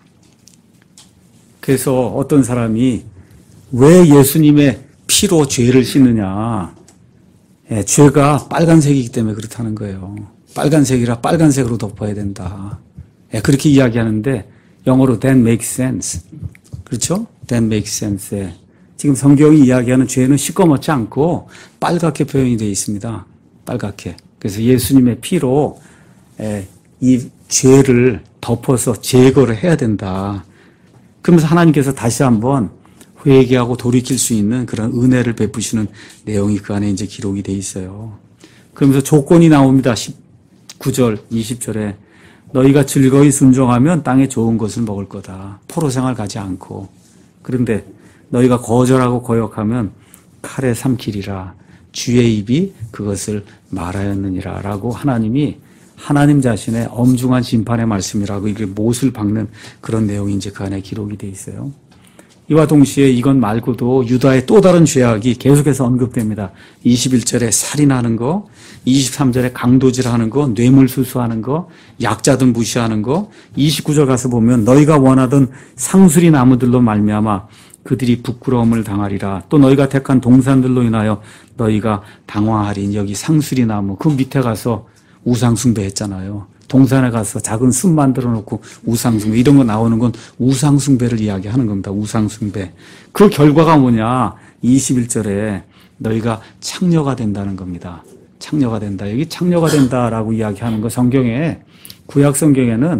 S1: 그래서 어떤 사람이 왜 예수님의 피로 죄를 씻느냐. 죄가 빨간색이기 때문에 그렇다는 거예요. 빨간색이라 빨간색으로 덮어야 된다. 그렇게 이야기하는데 영어로 that makes sense. 그렇죠? that makes sense. 지금 성경이 이야기하는 죄는 시꺼멓지 않고 빨갛게 표현이 되어 있습니다. 빨갛게. 그래서 예수님의 피로 이 죄를 덮어서 제거를 해야 된다. 그러면서 하나님께서 다시 한번 회개하고 돌이킬 수 있는 그런 은혜를 베푸시는 내용이 그 안에 이제 기록이 돼 있어요. 그러면서 조건이 나옵니다. 19절, 20절에 너희가 즐거이 순종하면 땅에 좋은 것을 먹을 거다. 포로 생활 가지 않고. 그런데 너희가 거절하고 거역하면 칼에 삼키리라. 주의 입이 그것을 말하였느니라. 라고 하나님이 하나님 자신의 엄중한 심판의 말씀이라고 이게 못을 박는 그런 내용이 이제 그 안에 기록이 돼 있어요. 이와 동시에 이건 말고도 유다의 또 다른 죄악이 계속해서 언급됩니다. 21절에 살인하는 거, 23절에 강도질하는 거, 뇌물수수하는 거, 약자들 무시하는 거, 29절 가서 보면 너희가 원하던 상수리 나무들로 말미암아 그들이 부끄러움을 당하리라. 또 너희가 택한 동산들로 인하여 너희가 당황하리니. 여기 상수리 나무 그 밑에 가서 우상숭배 했잖아요. 동산에 가서 작은 숲 만들어 놓고 우상숭배, 이런 거 나오는 건 우상숭배를 이야기하는 겁니다. 우상숭배. 그 결과가 뭐냐? 21절에 너희가 창녀가 된다는 겁니다. 창녀가 된다. 여기 창녀가 된다라고 이야기하는 거 성경에, 구약 성경에는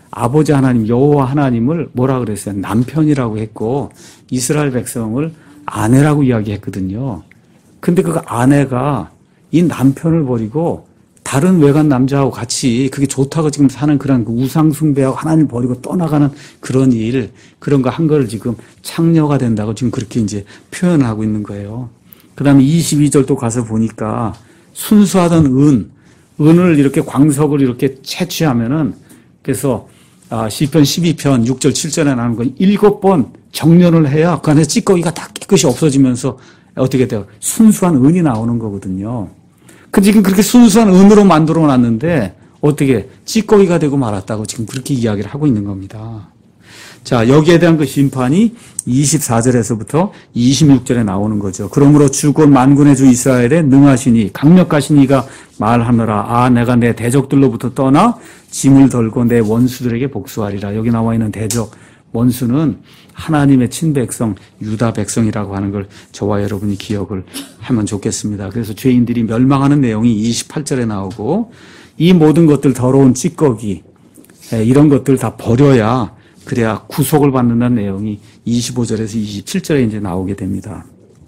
S1: 아버지 하나님 여호와 하나님을 뭐라 그랬어요? 남편이라고 했고 이스라엘 백성을 아내라고 이야기했거든요. 근데 그 아내가 이 남편을 버리고 다른 외간 남자하고 같이 그게 좋다고 지금 사는 그런 그 우상 숭배하고 하나님 버리고 떠나가는 그런 일, 그런 거 한 거를 지금 창녀가 된다고 지금 그렇게 이제 표현하고 있는 거예요. 그 다음에 22절도 가서 보니까 순수하던 은을 이렇게 광석을 이렇게 채취하면은 그래서 시편 12편 6절 7절에 나오는 거 7번 정련을 해야 그 안에 찌꺼기가 다 깨끗이 없어지면서 어떻게 돼요? 순수한 은이 나오는 거거든요. 그 지금 그렇게 순수한 은으로 만들어 놨는데 어떻게 찌꺼기가 되고 말았다고 지금 그렇게 이야기를 하고 있는 겁니다. 자, 여기에 대한 그 심판이 24절에서부터 26절에 나오는 거죠. 그러므로 주 곧 만군의 주 이스라엘의 능하시니 강력하신 이가 말하노라. 내가 내 대적들로부터 떠나 짐을 덜고 내 원수들에게 복수하리라. 여기 나와 있는 대적 원수는 하나님의 친백성 유다 백성이라고 하는 걸 저와 여러분이 기억을 하면 좋겠습니다. 그래서 죄인들이 멸망하는 내용이 28절에 나오고 이 모든 것들 더러운 찌꺼기 이런 것들 다 버려야 그래야 구속을 받는다는 내용이 25절에서 27절에 이제 나오게 됩니다.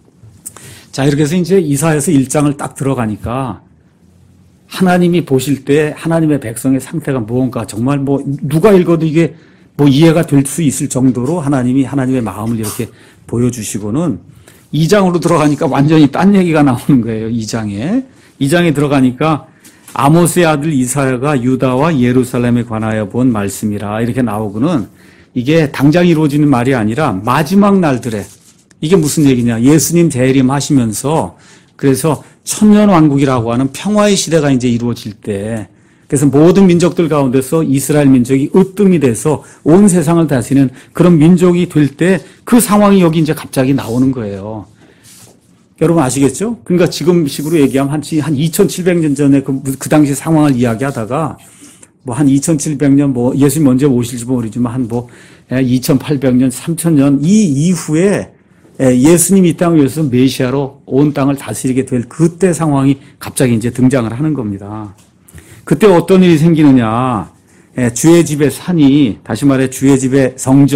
S1: 자, 이렇게 해서 이제 이사야서 1장을 딱 들어가니까 하나님이 보실 때 하나님의 백성의 상태가 무언가 정말 뭐 누가 읽어도 이게 뭐 이해가 될 수 있을 정도로 하나님이 하나님의 마음을 이렇게 보여주시고는 2장으로 들어가니까 완전히 딴 얘기가 나오는 거예요. 2장에 들어가니까 아모스의 아들 이사야가 유다와 예루살렘에 관하여 본 말씀이라 이렇게 나오고는 이게 당장 이루어지는 말이 아니라 마지막 날들에 이게 무슨 얘기냐. 예수님 재림하시면서 그래서 천년왕국이라고 하는 평화의 시대가 이제 이루어질 때 그래서 모든 민족들 가운데서 이스라엘 민족이 으뜸이 돼서 온 세상을 다스리는 그런 민족이 될 때 그 상황이 여기 이제 갑자기 나오는 거예요. 여러분 아시겠죠? 그러니까 지금 식으로 얘기하면 한 2700년 전에 그 당시 상황을 이야기하다가 뭐 한 2700년 뭐 예수님 언제 오실지 모르지만 한 뭐 2800년, 3000년 이 이후에 예수님이 이 땅을 위해서 메시아로 온 땅을 다스리게 될 그때 상황이 갑자기 이제 등장을 하는 겁니다. 그때 어떤 일이 생기느냐. 주의 집의 산이 다시 말해 주의 집의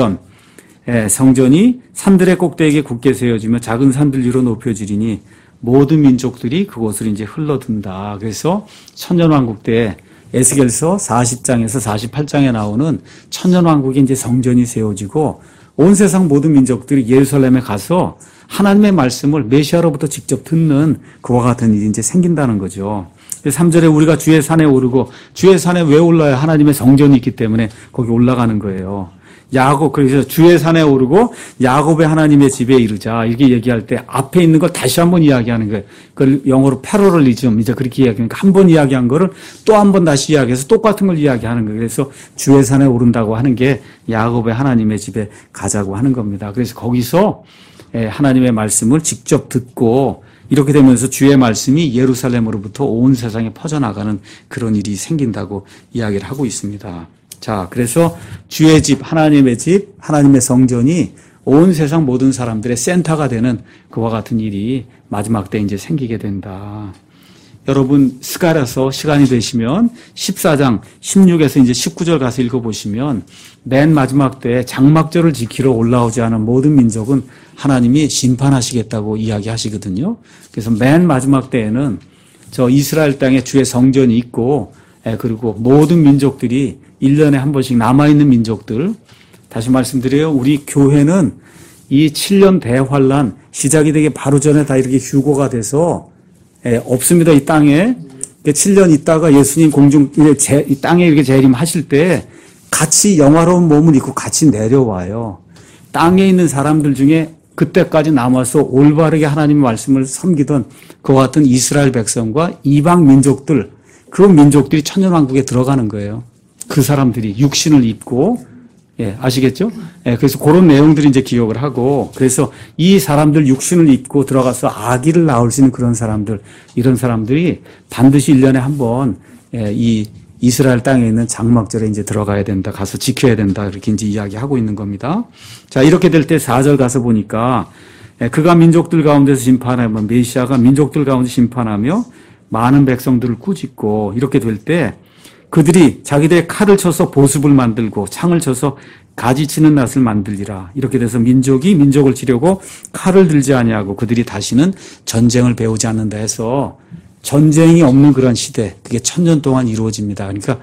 S1: 성전이 산들의 꼭대기에 굳게 세워지며 작은 산들 위로 높여지리니 모든 민족들이 그곳을 이제 흘러든다. 그래서 천년왕국 때 에스겔서 40장에서 48장에 나오는 천년왕국의 이제 성전이 세워지고 온 세상 모든 민족들이 예루살렘에 가서 하나님의 말씀을 메시아로부터 직접 듣는 그와 같은 일이 이제 생긴다는 거죠. 3절에 우리가 주의 산에 오르고 주의 산에 왜 올라야 하나님의 성전이 있기 때문에 거기 올라가는 거예요. 그래서 주의 산에 오르고 야곱의 하나님의 집에 이르자 이렇게 얘기할 때 앞에 있는 걸 다시 한번 이야기하는 거예요. 그걸 영어로 패러럴리즘 이제 그렇게 이야기하니까 한 번 이야기한 거를 또 한 번 다시 이야기해서 똑같은 걸 이야기하는 거예요. 그래서 주의 산에 오른다고 하는 게 야곱의 하나님의 집에 가자고 하는 겁니다. 그래서 거기서 하나님의 말씀을 직접 듣고 이렇게 되면서 주의 말씀이 예루살렘으로부터 온 세상에 퍼져나가는 그런 일이 생긴다고 이야기를 하고 있습니다. 자, 그래서 주의 집, 하나님의 성전이 온 세상 모든 사람들의 센터가 되는 그와 같은 일이 마지막 때 이제 생기게 된다. 여러분, 스가랴서 시간이 되시면 14장 16에서 이제 19절 가서 읽어보시면 맨 마지막 때 장막절을 지키러 올라오지 않은 모든 민족은 하나님이 심판하시겠다고 이야기하시거든요. 그래서 맨 마지막 때에는 저 이스라엘 땅에 주의 성전이 있고 그리고 모든 민족들이 1년에 한 번씩 남아있는 민족들 다시 말씀드려요. 우리 교회는 이 7년 대환란 시작이 되기 바로 전에 다 이렇게 휴고가 돼서 없습니다. 이 땅에 7년 있다가 예수님 이 땅에 이렇게 재림하실 때 같이 영화로운 몸을 입고 같이 내려와요. 땅에 있는 사람들 중에 그때까지 남아서 올바르게 하나님의 말씀을 섬기던 그와 같은 이스라엘 백성과 이방 민족들 그 민족들이 천년왕국에 들어가는 거예요. 그 사람들이 육신을 입고 아시겠죠? 그래서 그런 내용들이 이제 기억을 하고 그래서 이 사람들 육신을 입고 들어가서 아기를 낳을 수 있는 그런 사람들 이런 사람들이 반드시 1년에 한 번 이 이스라엘 땅에 있는 장막절에 이제 들어가야 된다. 가서 지켜야 된다. 이렇게 이제 이야기하고 있는 겁니다. 자, 이렇게 될 때 4절 가서 보니까 그가 민족들 가운데서 심판하며 메시아가 민족들 가운데 심판하며 많은 백성들을 꾸짖고 이렇게 될 때 그들이 자기들의 칼을 쳐서 보습을 만들고 창을 쳐서 가지치는 낫을 만들리라. 이렇게 돼서 민족이 민족을 치려고 칼을 들지 아니하고 그들이 다시는 전쟁을 배우지 않는다 해서 전쟁이 없는 그런 시대, 그게 1000년 동안 이루어집니다. 그러니까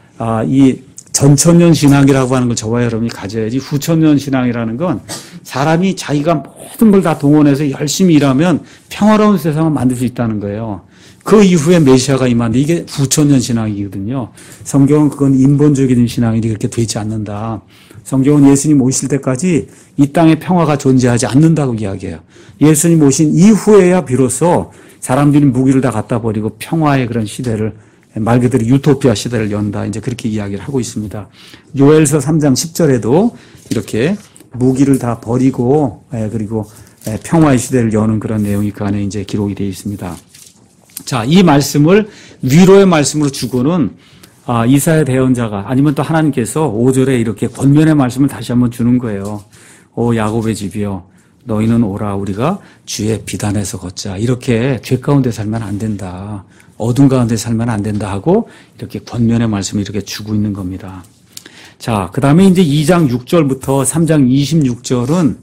S1: 이 전천년 신앙이라고 하는 걸 저와 여러분이 가져야지, 후천년 신앙이라는 건 사람이 자기가 모든 걸 다 동원해서 열심히 일하면 평화로운 세상을 만들 수 있다는 거예요. 그 이후에 메시아가 임하는데 이게 후천년 신앙이거든요. 성경은 그건 인본적인 신앙이 그렇게 되지 않는다. 성경은 예수님 오실 때까지 이 땅에 평화가 존재하지 않는다고 이야기해요. 예수님 오신 이후에야 비로소 사람들이 무기를 다 갖다 버리고 평화의 그런 시대를, 말 그대로 유토피아 시대를 연다. 이제 그렇게 이야기를 하고 있습니다. 요엘서 3장 10절에도 이렇게 무기를 다 버리고, 그리고 평화의 시대를 여는 그런 내용이 그 안에 이제 기록이 되어 있습니다. 자, 이 말씀을 위로의 말씀으로 주고는 이사야 대언자가, 아니면 또 하나님께서 5절에 이렇게 권면의 말씀을 다시 한번 주는 거예요. 오 야곱의 집이여, 너희는 오라, 우리가 주의 비단에서 걷자. 이렇게 죄 가운데 살면 안 된다, 어둠 가운데 살면 안 된다 하고 이렇게 권면의 말씀을 이렇게 주고 있는 겁니다. 자, 그 다음에 이제 2장 6절부터 3장 26절은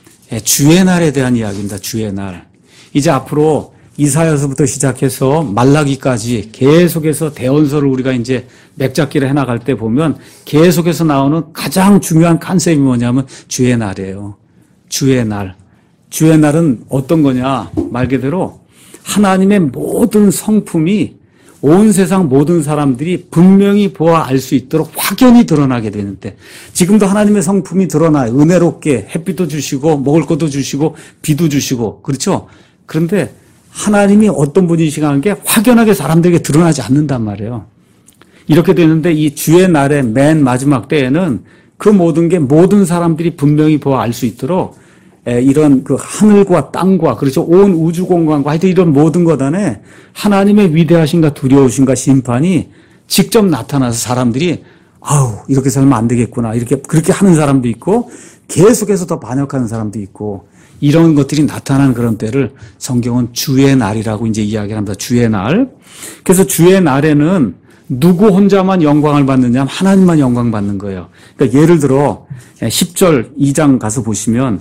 S1: 주의 날에 대한 이야기입니다. 주의 날. 이제 앞으로 이사야서부터 시작해서 말라기까지 계속해서 대언서를 우리가 이제 맥잡기를 해나갈 때 보면 계속해서 나오는 가장 중요한 컨셉이 뭐냐면 주의 날이에요. 주의 날. 주의 날은 어떤 거냐? 말 그대로 하나님의 모든 성품이 온 세상 모든 사람들이 분명히 보아 알 수 있도록 확연히 드러나게 되는 때, 지금도 하나님의 성품이 드러나요. 은혜롭게 햇빛도 주시고 먹을 것도 주시고 비도 주시고, 그렇죠? 그런데 하나님이 어떤 분이신가 하는 게 확연하게 사람들에게 드러나지 않는단 말이에요. 이렇게 되는데 이 주의 날의 맨 마지막 때에는 그 모든 게 모든 사람들이 분명히 보아 알 수 있도록 이런 그 하늘과 땅과, 그렇죠, 온 우주 공간과 하여튼 이런 모든 것 안에 하나님의 위대하신가 두려우신가 심판이 직접 나타나서 사람들이 아우 이렇게 살면 안 되겠구나, 이렇게 그렇게 하는 사람도 있고 계속해서 더 반역하는 사람도 있고, 이런 것들이 나타나는 그런 때를 성경은 주의 날이라고 이제 이야기합니다. 주의 날. 그래서 주의 날에는 누구 혼자만 영광을 받느냐 하면 하나님만 영광 받는 거예요. 그러니까 예를 들어 10절 2장 가서 보시면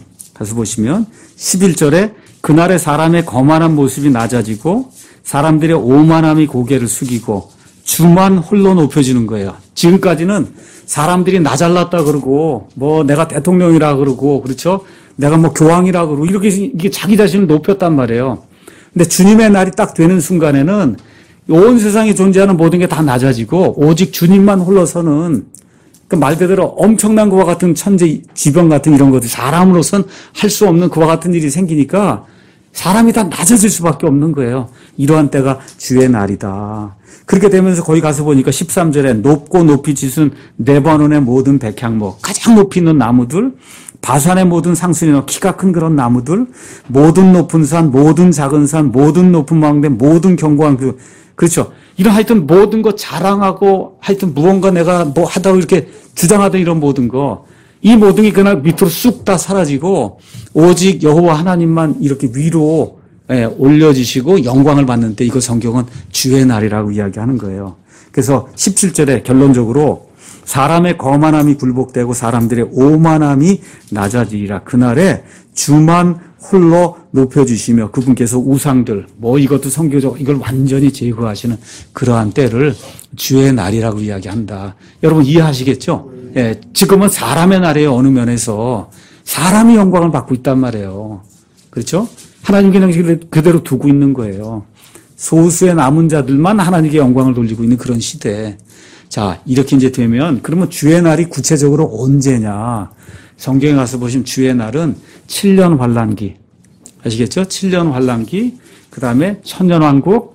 S1: 11절에 그날에 사람의 거만한 모습이 낮아지고 사람들의 오만함이 고개를 숙이고 주만 홀로 높여지는 거예요. 지금까지는 사람들이 나 잘났다 그러고 뭐 내가 대통령이라 그러고, 그렇죠, 내가 뭐 교황이라 그러고 이렇게 이게 자기 자신을 높였단 말이에요. 근데 주님의 날이 딱 되는 순간에는 온 세상에 존재하는 모든 게 다 낮아지고 오직 주님만 홀로서는, 그 말 그대로 엄청난 그와 같은 천재 지병 같은 이런 것들 사람으로선 할 수 없는 그와 같은 일이 생기니까 사람이 다 낮아질 수밖에 없는 거예요. 이러한 때가 주의 날이다. 그렇게 되면서 거기 가서 보니까 13절에 높고 높이 짖은 레바논의 모든 백향목, 가장 높이 있는 나무들, 바산의 모든 상순이나 키가 큰 그런 나무들, 모든 높은 산, 모든 작은 산, 모든 높은 망대, 모든 견고한 그렇죠, 이런 하여튼 모든 거 자랑하고 하여튼 무언가 내가 뭐 하다고 이렇게 주장하던 이런 모든 거, 이 모든 게 그날 밑으로 쑥 다 사라지고 오직 여호와 하나님만 이렇게 위로 올려지시고 영광을 받는 때, 이거 성경은 주의 날이라고 이야기하는 거예요. 그래서 17절에 결론적으로 사람의 거만함이 굴복되고 사람들의 오만함이 낮아지리라. 그날에 주만 홀로 높여주시며 그분께서 우상들 뭐 이것도 성교적 이걸 완전히 제거하시는 그러한 때를 주의 날이라고 이야기한다. 여러분 이해하시겠죠? 예, 지금은 사람의 날이에요. 어느 면에서 사람이 영광을 받고 있단 말이에요. 그렇죠? 하나님 그냥 그대로 두고 있는 거예요. 소수의 남은 자들만 하나님께 영광을 돌리고 있는 그런 시대. 자, 이렇게 이제 되면 그러면 주의 날이 구체적으로 언제냐? 성경에 가서 보시면 주의 날은 7년 환란기. 아시겠죠? 7년 환란기. 그다음에 천년왕국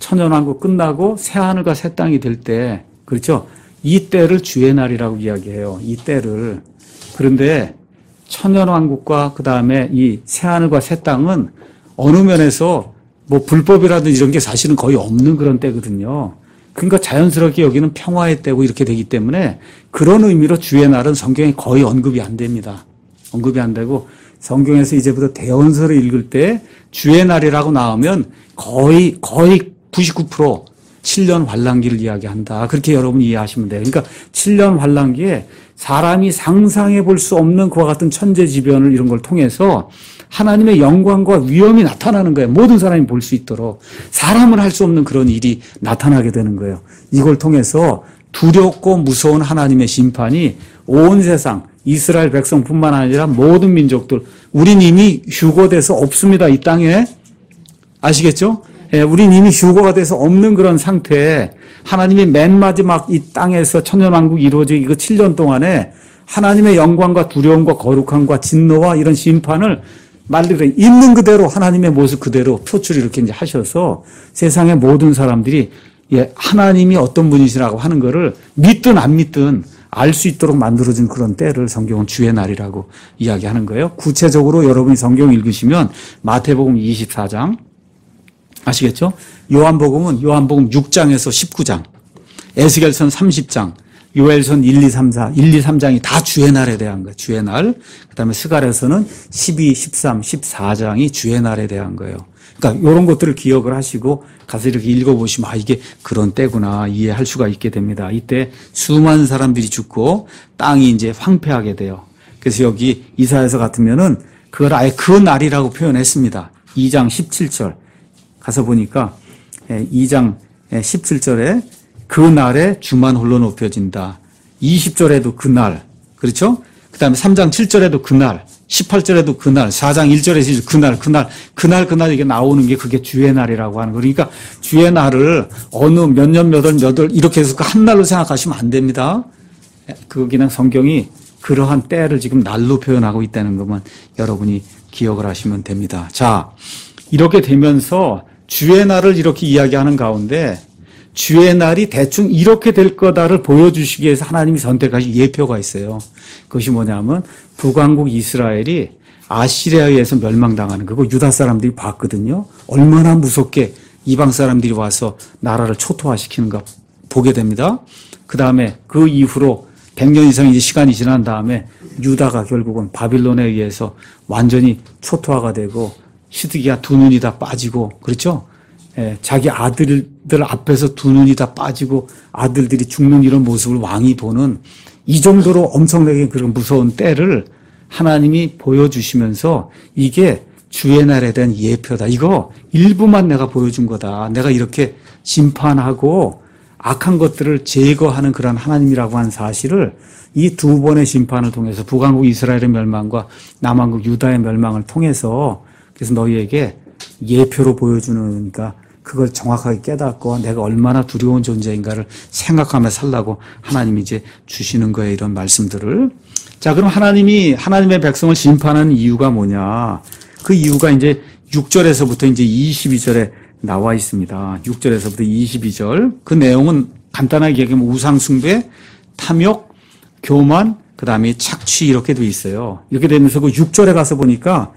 S1: 끝나고 새 하늘과 새 땅이 될 때, 그렇죠? 이 때를 주의 날이라고 이야기해요. 이 때를. 그런데 천년왕국과 그다음에 이 새 하늘과 새 땅은 어느 면에서 뭐 불법이라든지 이런 게 사실은 거의 없는 그런 때거든요. 그러니까 자연스럽게 여기는 평화의 때고 이렇게 되기 때문에 그런 의미로 주의 날은 성경에 거의 언급이 안 됩니다. 언급이 안 되고 성경에서 이제부터 대언서를 읽을 때 주의 날이라고 나오면 거의 99% 7년 환란기를 이야기한다. 그렇게 여러분 이해하시면 돼요. 그러니까 7년 환란기에 사람이 상상해 볼 수 없는 그와 같은 천재지변을 이런 걸 통해서 하나님의 영광과 위엄이 나타나는 거예요. 모든 사람이 볼 수 있도록. 사람은 할 수 없는 그런 일이 나타나게 되는 거예요. 이걸 통해서 두렵고 무서운 하나님의 심판이 온 세상, 이스라엘 백성뿐만 아니라 모든 민족들, 우린 이미 휴거돼서 없습니다. 이 땅에. 아시겠죠? 예, 우린 이미 휴거가 돼서 없는 그런 상태에 하나님이 맨 마지막 이 땅에서 천년왕국이 이루어지고 이거 7년 동안에 하나님의 영광과 두려움과 거룩함과 진노와 이런 심판을 말대로 있는 그대로 하나님의 모습 그대로 표출을 이렇게 이제 하셔서 세상의 모든 사람들이 예, 하나님이 어떤 분이시라고 하는 거를 믿든 안 믿든 알 수 있도록 만들어진 그런 때를 성경은 주의 날이라고 이야기하는 거예요. 구체적으로 여러분이 성경 읽으시면 마태복음 24장 아시겠죠? 요한복음 6장에서 19장, 에스겔선 30장, 요엘선 1, 2, 3, 4, 1, 2, 3장이 다 주의 날에 대한 거예요. 주의 날. 그 다음에 스가랴서는 12, 13, 14장이 주의 날에 대한 거예요. 그러니까 이런 것들을 기억을 하시고 가서 이렇게 읽어보시면 아 이게 그런 때구나 이해할 수가 있게 됩니다. 이때 수많은 사람들이 죽고 땅이 이제 황폐하게 돼요. 그래서 여기 이사야서 같으면은 그걸 아예 그 날이라고 표현했습니다. 2장 17절 가서 보니까 2장 17절에 그 날에 주만 홀로 높여진다. 20절에도 그 날, 그렇죠? 그 다음에 3장 7절에도 그 날, 18절에도 그 날, 4장 1절에 그 날 이게 나오는 게 그게 주의 날이라고 하는 거. 그러니까 주의 날을 어느 몇 년, 몇 월 이렇게 해서 그 한 날로 생각하시면 안 됩니다. 그냥 성경이 그러한 때를 지금 날로 표현하고 있다는 것만 여러분이 기억을 하시면 됩니다. 자, 이렇게 되면서 주의 날을 이렇게 이야기하는 가운데 주의 날이 대충 이렇게 될 거다를 보여주시기 위해서 하나님이 선택하신 예표가 있어요. 그것이 뭐냐면 북왕국 이스라엘이 아시리아에 의해서 멸망당하는 거고 유다 사람들이 봤거든요. 얼마나 무섭게 이방 사람들이 와서 나라를 초토화시키는가 보게 됩니다. 그 다음에 그 이후로 100년 이상 이제 시간이 지난 다음에 유다가 결국은 바빌론에 의해서 완전히 초토화가 되고 시드기야 두 눈이 다 빠지고 그렇죠? 예, 자기 아들들 앞에서 두 눈이 다 빠지고 아들들이 죽는 이런 모습을 왕이 보는 이 정도로 엄청나게 그런 무서운 때를 하나님이 보여주시면서 이게 주의 날에 대한 예표다. 이거 일부만 내가 보여준 거다. 내가 이렇게 심판하고 악한 것들을 제거하는 그런 하나님이라고 하는 사실을 이 두 번의 심판을 통해서 북왕국 이스라엘의 멸망과 남왕국 유다의 멸망을 통해서 그래서 너희에게 예표로 보여주는 그러니까 그걸 정확하게 깨닫고 내가 얼마나 두려운 존재인가를 생각하며 살라고 하나님이 이제 주시는 거예요. 이런 말씀들을. 자, 그럼 하나님이 하나님의 백성을 심판하는 이유가 뭐냐? 그 이유가 이제 6절에서부터 이제 22절에 나와 있습니다. 6절에서부터 22절. 그 내용은 간단하게 얘기하면 우상숭배, 탐욕, 교만, 그 다음에 착취 이렇게 돼 있어요. 이렇게 되면서 그 6절에 가서 보니까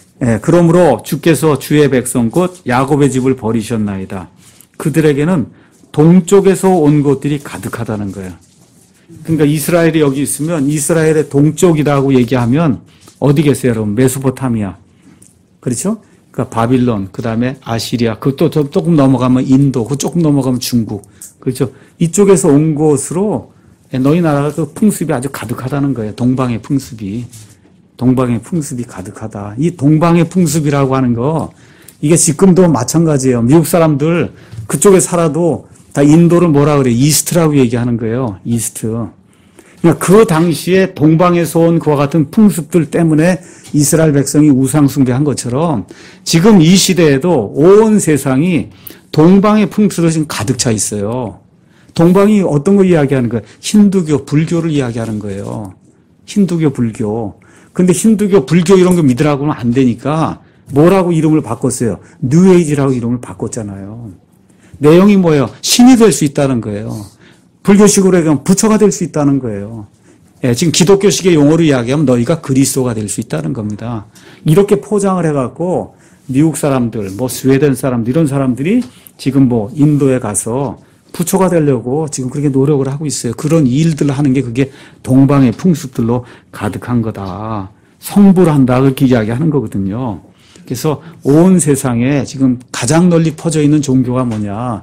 S1: 그러므로 주께서 주의 백성 곧 야곱의 집을 버리셨나이다. 그들에게는 동쪽에서 온 것들이 가득하다는 거예요. 그러니까 이스라엘이 여기 있으면 이스라엘의 동쪽이라고 얘기하면 어디 계세요, 여러분? 메소포타미아. 그렇죠? 그러니까 바빌론, 그 다음에 아시리아, 그 또 조금 넘어가면 인도, 그 조금 넘어가면 중국. 그렇죠? 이쪽에서 온 곳으로 너희 나라가 그 풍습이 아주 가득하다는 거예요. 동방의 풍습이. 동방의 풍습이 가득하다. 이 동방의 풍습이라고 하는 거, 이게 지금도 마찬가지예요. 미국 사람들 그쪽에 살아도 다 인도를 뭐라 그래요? 이스트라고 얘기하는 거예요. 이스트. 그러니까 그 당시에 동방에서 온 그와 같은 풍습들 때문에 이스라엘 백성이 우상숭배한 것처럼 지금 이 시대에도 온 세상이 동방의 풍습으로 지금 가득 차 있어요. 동방이 어떤 거 이야기하는 거예요? 힌두교, 불교를 이야기하는 거예요. 힌두교, 불교. 근데 힌두교, 불교 이런 거 믿으라고는 안 되니까 뭐라고 이름을 바꿨어요? 뉴에이지라고 이름을 바꿨잖아요. 내용이 뭐예요? 신이 될 수 있다는 거예요. 불교식으로 얘기하면 부처가 될 수 있다는 거예요. 예, 지금 기독교식의 용어로 이야기하면 너희가 그리스도가 될 수 있다는 겁니다. 이렇게 포장을 해갖고 미국 사람들, 뭐 스웨덴 사람들 이런 사람들이 지금 뭐 인도에 가서 부처가 되려고 지금 그렇게 노력을 하고 있어요. 그런 일들을 하는 게 그게 동방의 풍습들로 가득한 거다. 성불을 한다. 그렇게 이야기하는 거거든요. 그래서 온 세상에 지금 가장 널리 퍼져 있는 종교가 뭐냐.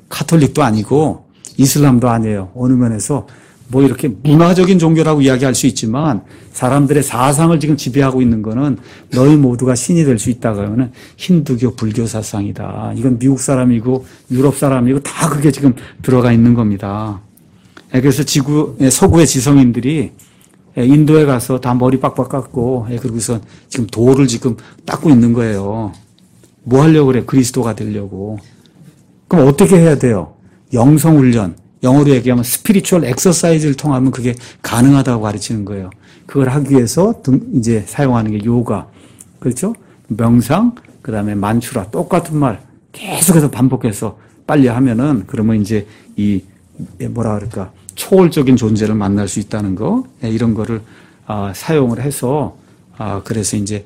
S1: 카톨릭도 아니고 이슬람도 아니에요. 어느 면에서 뭐 이렇게 문화적인 종교라고 이야기할 수 있지만 사람들의 사상을 지금 지배하고 있는 거는 너희 모두가 신이 될 수 있다 그러면은 힌두교, 불교 사상이다. 이건 미국 사람이고 유럽 사람이고 다 그게 지금 들어가 있는 겁니다. 그래서 서구의 지성인들이 인도에 가서 다 머리 빡빡 깎고 그러고서 지금 돌을 지금 닦고 있는 거예요. 뭐 하려고 그래? 그리스도가 되려고. 그럼 어떻게 해야 돼요? 영성훈련. 영어로 얘기하면 스피리추얼 엑서사이즈를 통하면 그게 가능하다고 가르치는 거예요. 그걸 하기 위해서 이제 사용하는 게 요가. 그렇죠? 명상, 그 다음에 만추라. 똑같은 말 계속해서 반복해서 빨리 하면은 그러면 이제 이 뭐라 그럴까. 초월적인 존재를 만날 수 있다는 거. 이런 거를 사용을 해서 그래서 이제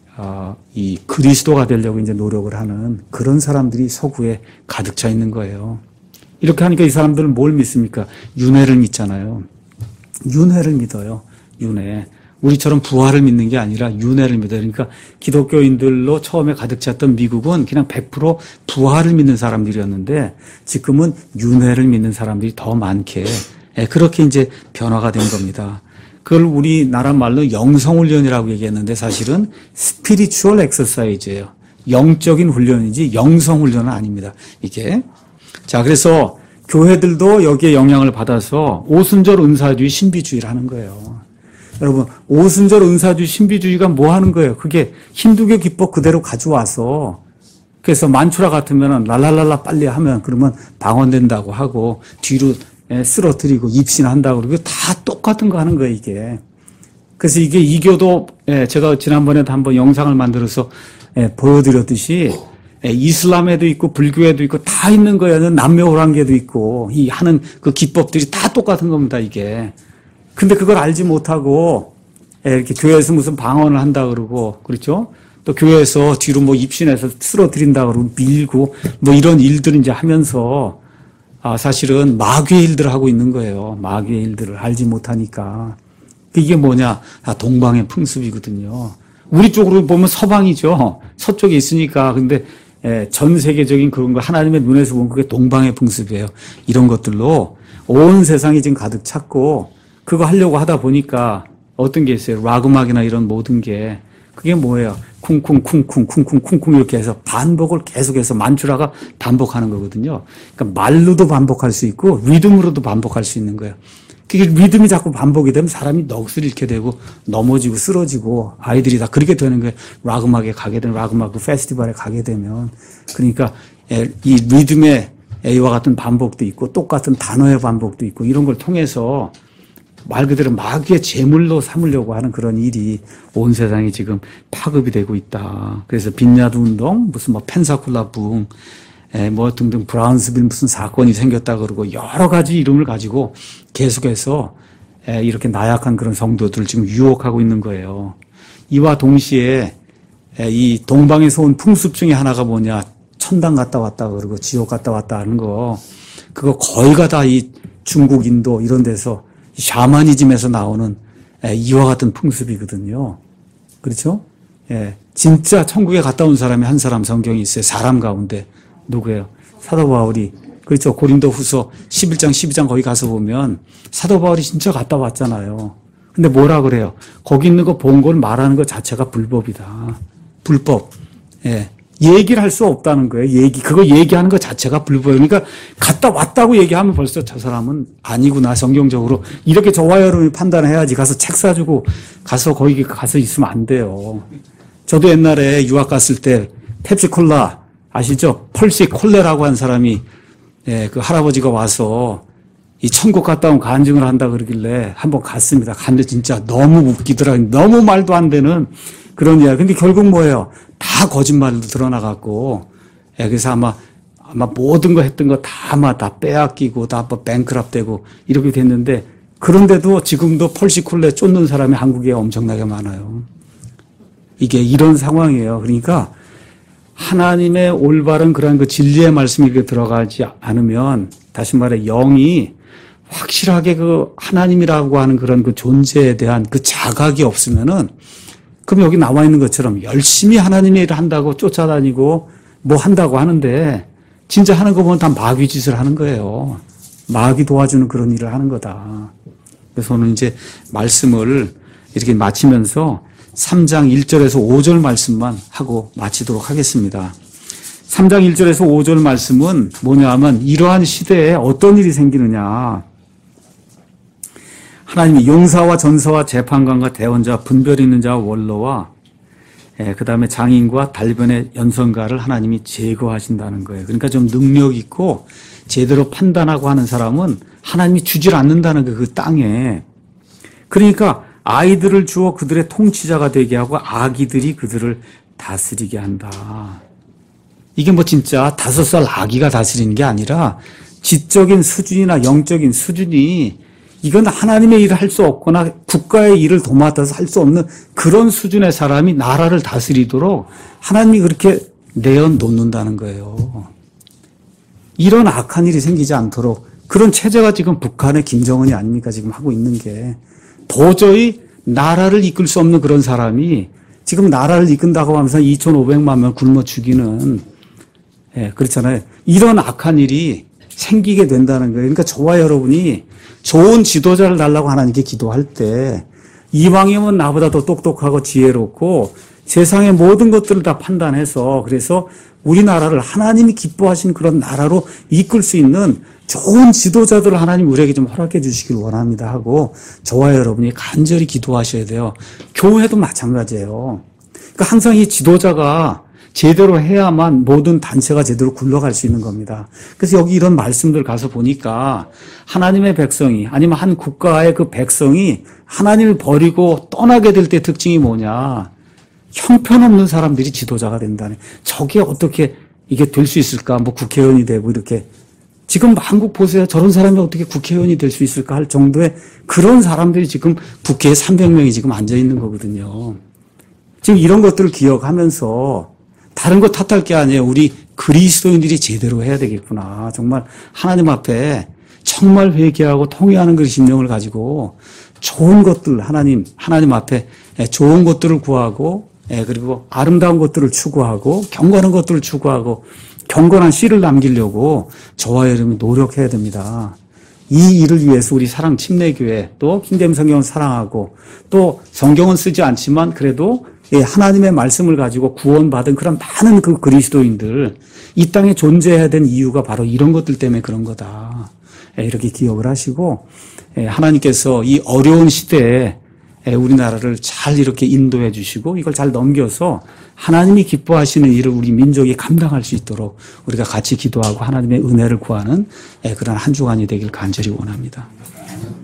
S1: 이 그리스도가 되려고 이제 노력을 하는 그런 사람들이 서구에 가득 차 있는 거예요. 이렇게 하니까 이 사람들은 뭘 믿습니까? 윤회를 믿잖아요. 윤회를 믿어요. 윤회. 우리처럼 부활을 믿는 게 아니라 윤회를 믿어요. 그러니까 기독교인들로 처음에 가득 찼던 미국은 그냥 100% 부활을 믿는 사람들이었는데 지금은 윤회를 믿는 사람들이 더 많게 그렇게 이제 변화가 된 겁니다. 그걸 우리나라 말로 영성훈련이라고 얘기했는데 사실은 스피리추얼 엑서사이즈예요. 영적인 훈련이지 영성훈련은 아닙니다. 이게. 자, 그래서 교회들도 여기에 영향을 받아서 오순절 은사주의 신비주의를 하는 거예요. 여러분, 오순절 은사주의 신비주의가 뭐 하는 거예요? 그게 힌두교 기법 그대로 가져와서 그래서 만추라 같으면 랄랄랄라 빨리 하면 그러면 방언된다고 하고 뒤로 쓰러뜨리고 입신한다고 그러고 다 똑같은 거 하는 거예요, 이게. 그래서 이게 이교도 제가 지난번에도 한번 영상을 만들어서 보여드렸듯이 이슬람에도 있고 불교에도 있고 다 있는 거예요. 남묘호랑계도 있고 이 하는 그 기법들이 다 똑같은 겁니다, 이게. 근데 그걸 알지 못하고 이렇게 교회에서 무슨 방언을 한다 그러고 그렇죠? 또 교회에서 뒤로 뭐 입신해서 쓰러뜨린다 그러고 밀고 뭐 이런 일들을 이제 하면서 사실은 마귀의 일들을 하고 있는 거예요. 마귀의 일들을 알지 못하니까. 이게 뭐냐? 동방의 풍습이거든요. 우리 쪽으로 보면 서방이죠. 서쪽에 있으니까. 근데 전 세계적인 그런 거 하나님의 눈에서 보면 그게 동방의 풍습이에요. 이런 것들로 온 세상이 지금 가득 찼고 그거 하려고 하다 보니까 어떤 게 있어요? 락 음악이나 이런 모든 게 그게 뭐예요? 쿵쿵쿵쿵쿵쿵쿵쿵 이렇게 해서 반복을 계속해서 만추라가 반복하는 거거든요. 그러니까 말로도 반복할 수 있고 리듬으로도 반복할 수 있는 거예요. 그게 리듬이 자꾸 반복이 되면 사람이 넋을 잃게 되고 넘어지고 쓰러지고 아이들이 다 그렇게 되는 거예요. 락 음악에 가게 되면 락 음악 페스티벌에 가게 되면 그러니까 이 리듬의 A와 같은 반복도 있고 똑같은 단어의 반복도 있고 이런 걸 통해서 말 그대로 마귀의 제물로 삼으려고 하는 그런 일이 온 세상에 지금 파급이 되고 있다. 그래서 빈야드 운동, 무슨 뭐 펜사콜라 붕, 뭐 등등 브라운스빌 무슨 사건이 생겼다 그러고 여러 가지 이름을 가지고 계속해서 이렇게 나약한 그런 성도들을 지금 유혹하고 있는 거예요. 이와 동시에 이 동방에서 온 풍습 중에 하나가 뭐냐? 천당 갔다 왔다 그러고 지옥 갔다 왔다 하는 거. 그거 거의가 다 이 중국, 인도 이런 데서 샤머니즘에서 나오는 이와 같은 풍습이거든요. 그렇죠? 진짜 천국에 갔다 온 사람이 한 사람 성경이 있어요. 사람 가운데. 누구예요? 사도 바울이. 그렇죠. 고린도 후서 11장, 12장 거기 가서 보면 사도 바울이 진짜 갔다 왔잖아요. 근데 뭐라 그래요? 거기 있는 거 본 걸 말하는 것 자체가 불법이다. 불법. 얘기를 할 수 없다는 거예요. 그거 얘기하는 것 자체가 불법이에요. 그러니까 갔다 왔다고 얘기하면 벌써 저 사람은 아니구나, 성경적으로. 이렇게 저와 여러분이 판단해야지. 가서 책 사주고 가서 거기 가서 있으면 안 돼요. 저도 옛날에 유학 갔을 때 펩시콜라 아시죠? 펄시 콜레라고 한 사람이 그 할아버지가 와서 이 천국 갔다 온 간증을 한다 그러길래 한번 갔습니다. 갔는데 진짜 너무 웃기더라고요. 너무 말도 안 되는 그런 이야기. 근데 결국 뭐예요? 다 거짓말로 드러나갖고, 그래서 아마 모든 거 했던 거 다 빼앗기고, 다 뱅크럽 되고, 이렇게 됐는데, 그런데도 지금도 펄시콜레 쫓는 사람이 한국에 엄청나게 많아요. 이게 이런 상황이에요. 그러니까, 하나님의 올바른 그런 그 진리의 말씀이 이렇게 들어가지 않으면, 다시 말해, 영이 확실하게 그 하나님이라고 하는 그런 그 존재에 대한 그 자각이 없으면은, 그럼 여기 나와 있는 것처럼 열심히 하나님의 일을 한다고 쫓아다니고 뭐 한다고 하는데 진짜 하는 거 보면 다 마귀 짓을 하는 거예요. 마귀 도와주는 그런 일을 하는 거다. 그래서 오늘 이제 말씀을 이렇게 마치면서 3장 1절에서 5절 말씀만 하고 마치도록 하겠습니다. 3장 1절에서 5절 말씀은 뭐냐 하면 이러한 시대에 어떤 일이 생기느냐. 하나님이 용사와 전사와 재판관과 대원자, 분별 있는 자와 원로와 그 다음에 장인과 달변의 연선가를 하나님이 제거하신다는 거예요. 그러니까 좀 능력 있고 제대로 판단하고 하는 사람은 하나님이 주질 않는다는 거예요. 그 땅에. 그러니까 아이들을 주어 그들의 통치자가 되게 하고 아기들이 그들을 다스리게 한다. 이게 뭐 진짜 5살 아기가 다스리는 게 아니라 지적인 수준이나 영적인 수준이 이건 하나님의 일을 할 수 없거나 국가의 일을 도맡아서 할 수 없는 그런 수준의 사람이 나라를 다스리도록 하나님이 그렇게 내어놓는다는 거예요. 이런 악한 일이 생기지 않도록 그런 체제가 지금 북한의 김정은이 아닙니까? 지금 하고 있는 게. 도저히 나라를 이끌 수 없는 그런 사람이 지금 나라를 이끈다고 하면서 2,500만 명 굶어 죽이는, 그렇잖아요. 이런 악한 일이 생기게 된다는 거예요. 그러니까 저와 여러분이 좋은 지도자를 달라고 하나님께 기도할 때 이방인은 나보다 더 똑똑하고 지혜롭고 세상의 모든 것들을 다 판단해서 그래서 우리나라를 하나님이 기뻐하신 그런 나라로 이끌 수 있는 좋은 지도자들을 하나님 우리에게 좀 허락해 주시길 원합니다 하고 저와 여러분이 간절히 기도하셔야 돼요. 교회도 마찬가지예요. 그러니까 항상 이 지도자가 제대로 해야만 모든 단체가 제대로 굴러갈 수 있는 겁니다. 그래서 여기 이런 말씀들 가서 보니까 하나님의 백성이 아니면 한 국가의 그 백성이 하나님을 버리고 떠나게 될 때 특징이 뭐냐. 형편없는 사람들이 지도자가 된다네. 저게 어떻게 이게 될 수 있을까? 뭐 국회의원이 되고 이렇게. 지금 한국 보세요. 저런 사람이 어떻게 국회의원이 될 수 있을까 할 정도의 그런 사람들이 지금 국회에 300명이 지금 앉아 있는 거거든요. 지금 이런 것들을 기억하면서 다른 거 탓할 게 아니에요. 우리 그리스도인들이 제대로 해야 되겠구나. 정말 하나님 앞에 정말 회개하고 통회하는 그 심령을 가지고 좋은 것들 하나님 앞에 좋은 것들을 구하고 그리고 아름다운 것들을 추구하고 경건한 것들을 추구하고 경건한 씨를 남기려고 저와 여러분이 노력해야 됩니다. 이 일을 위해서 우리 사랑 침례교회 또 킹덤 성경을 사랑하고 또 성경은 쓰지 않지만 그래도 하나님의 말씀을 가지고 구원받은 그런 많은 그 그리스도인들 이 땅에 존재해야 된 이유가 바로 이런 것들 때문에 그런 거다. 이렇게 기억을 하시고 하나님께서 이 어려운 시대에 우리나라를 잘 이렇게 인도해 주시고 이걸 잘 넘겨서 하나님이 기뻐하시는 일을 우리 민족이 감당할 수 있도록 우리가 같이 기도하고 하나님의 은혜를 구하는 그런 한 주간이 되길 간절히 원합니다.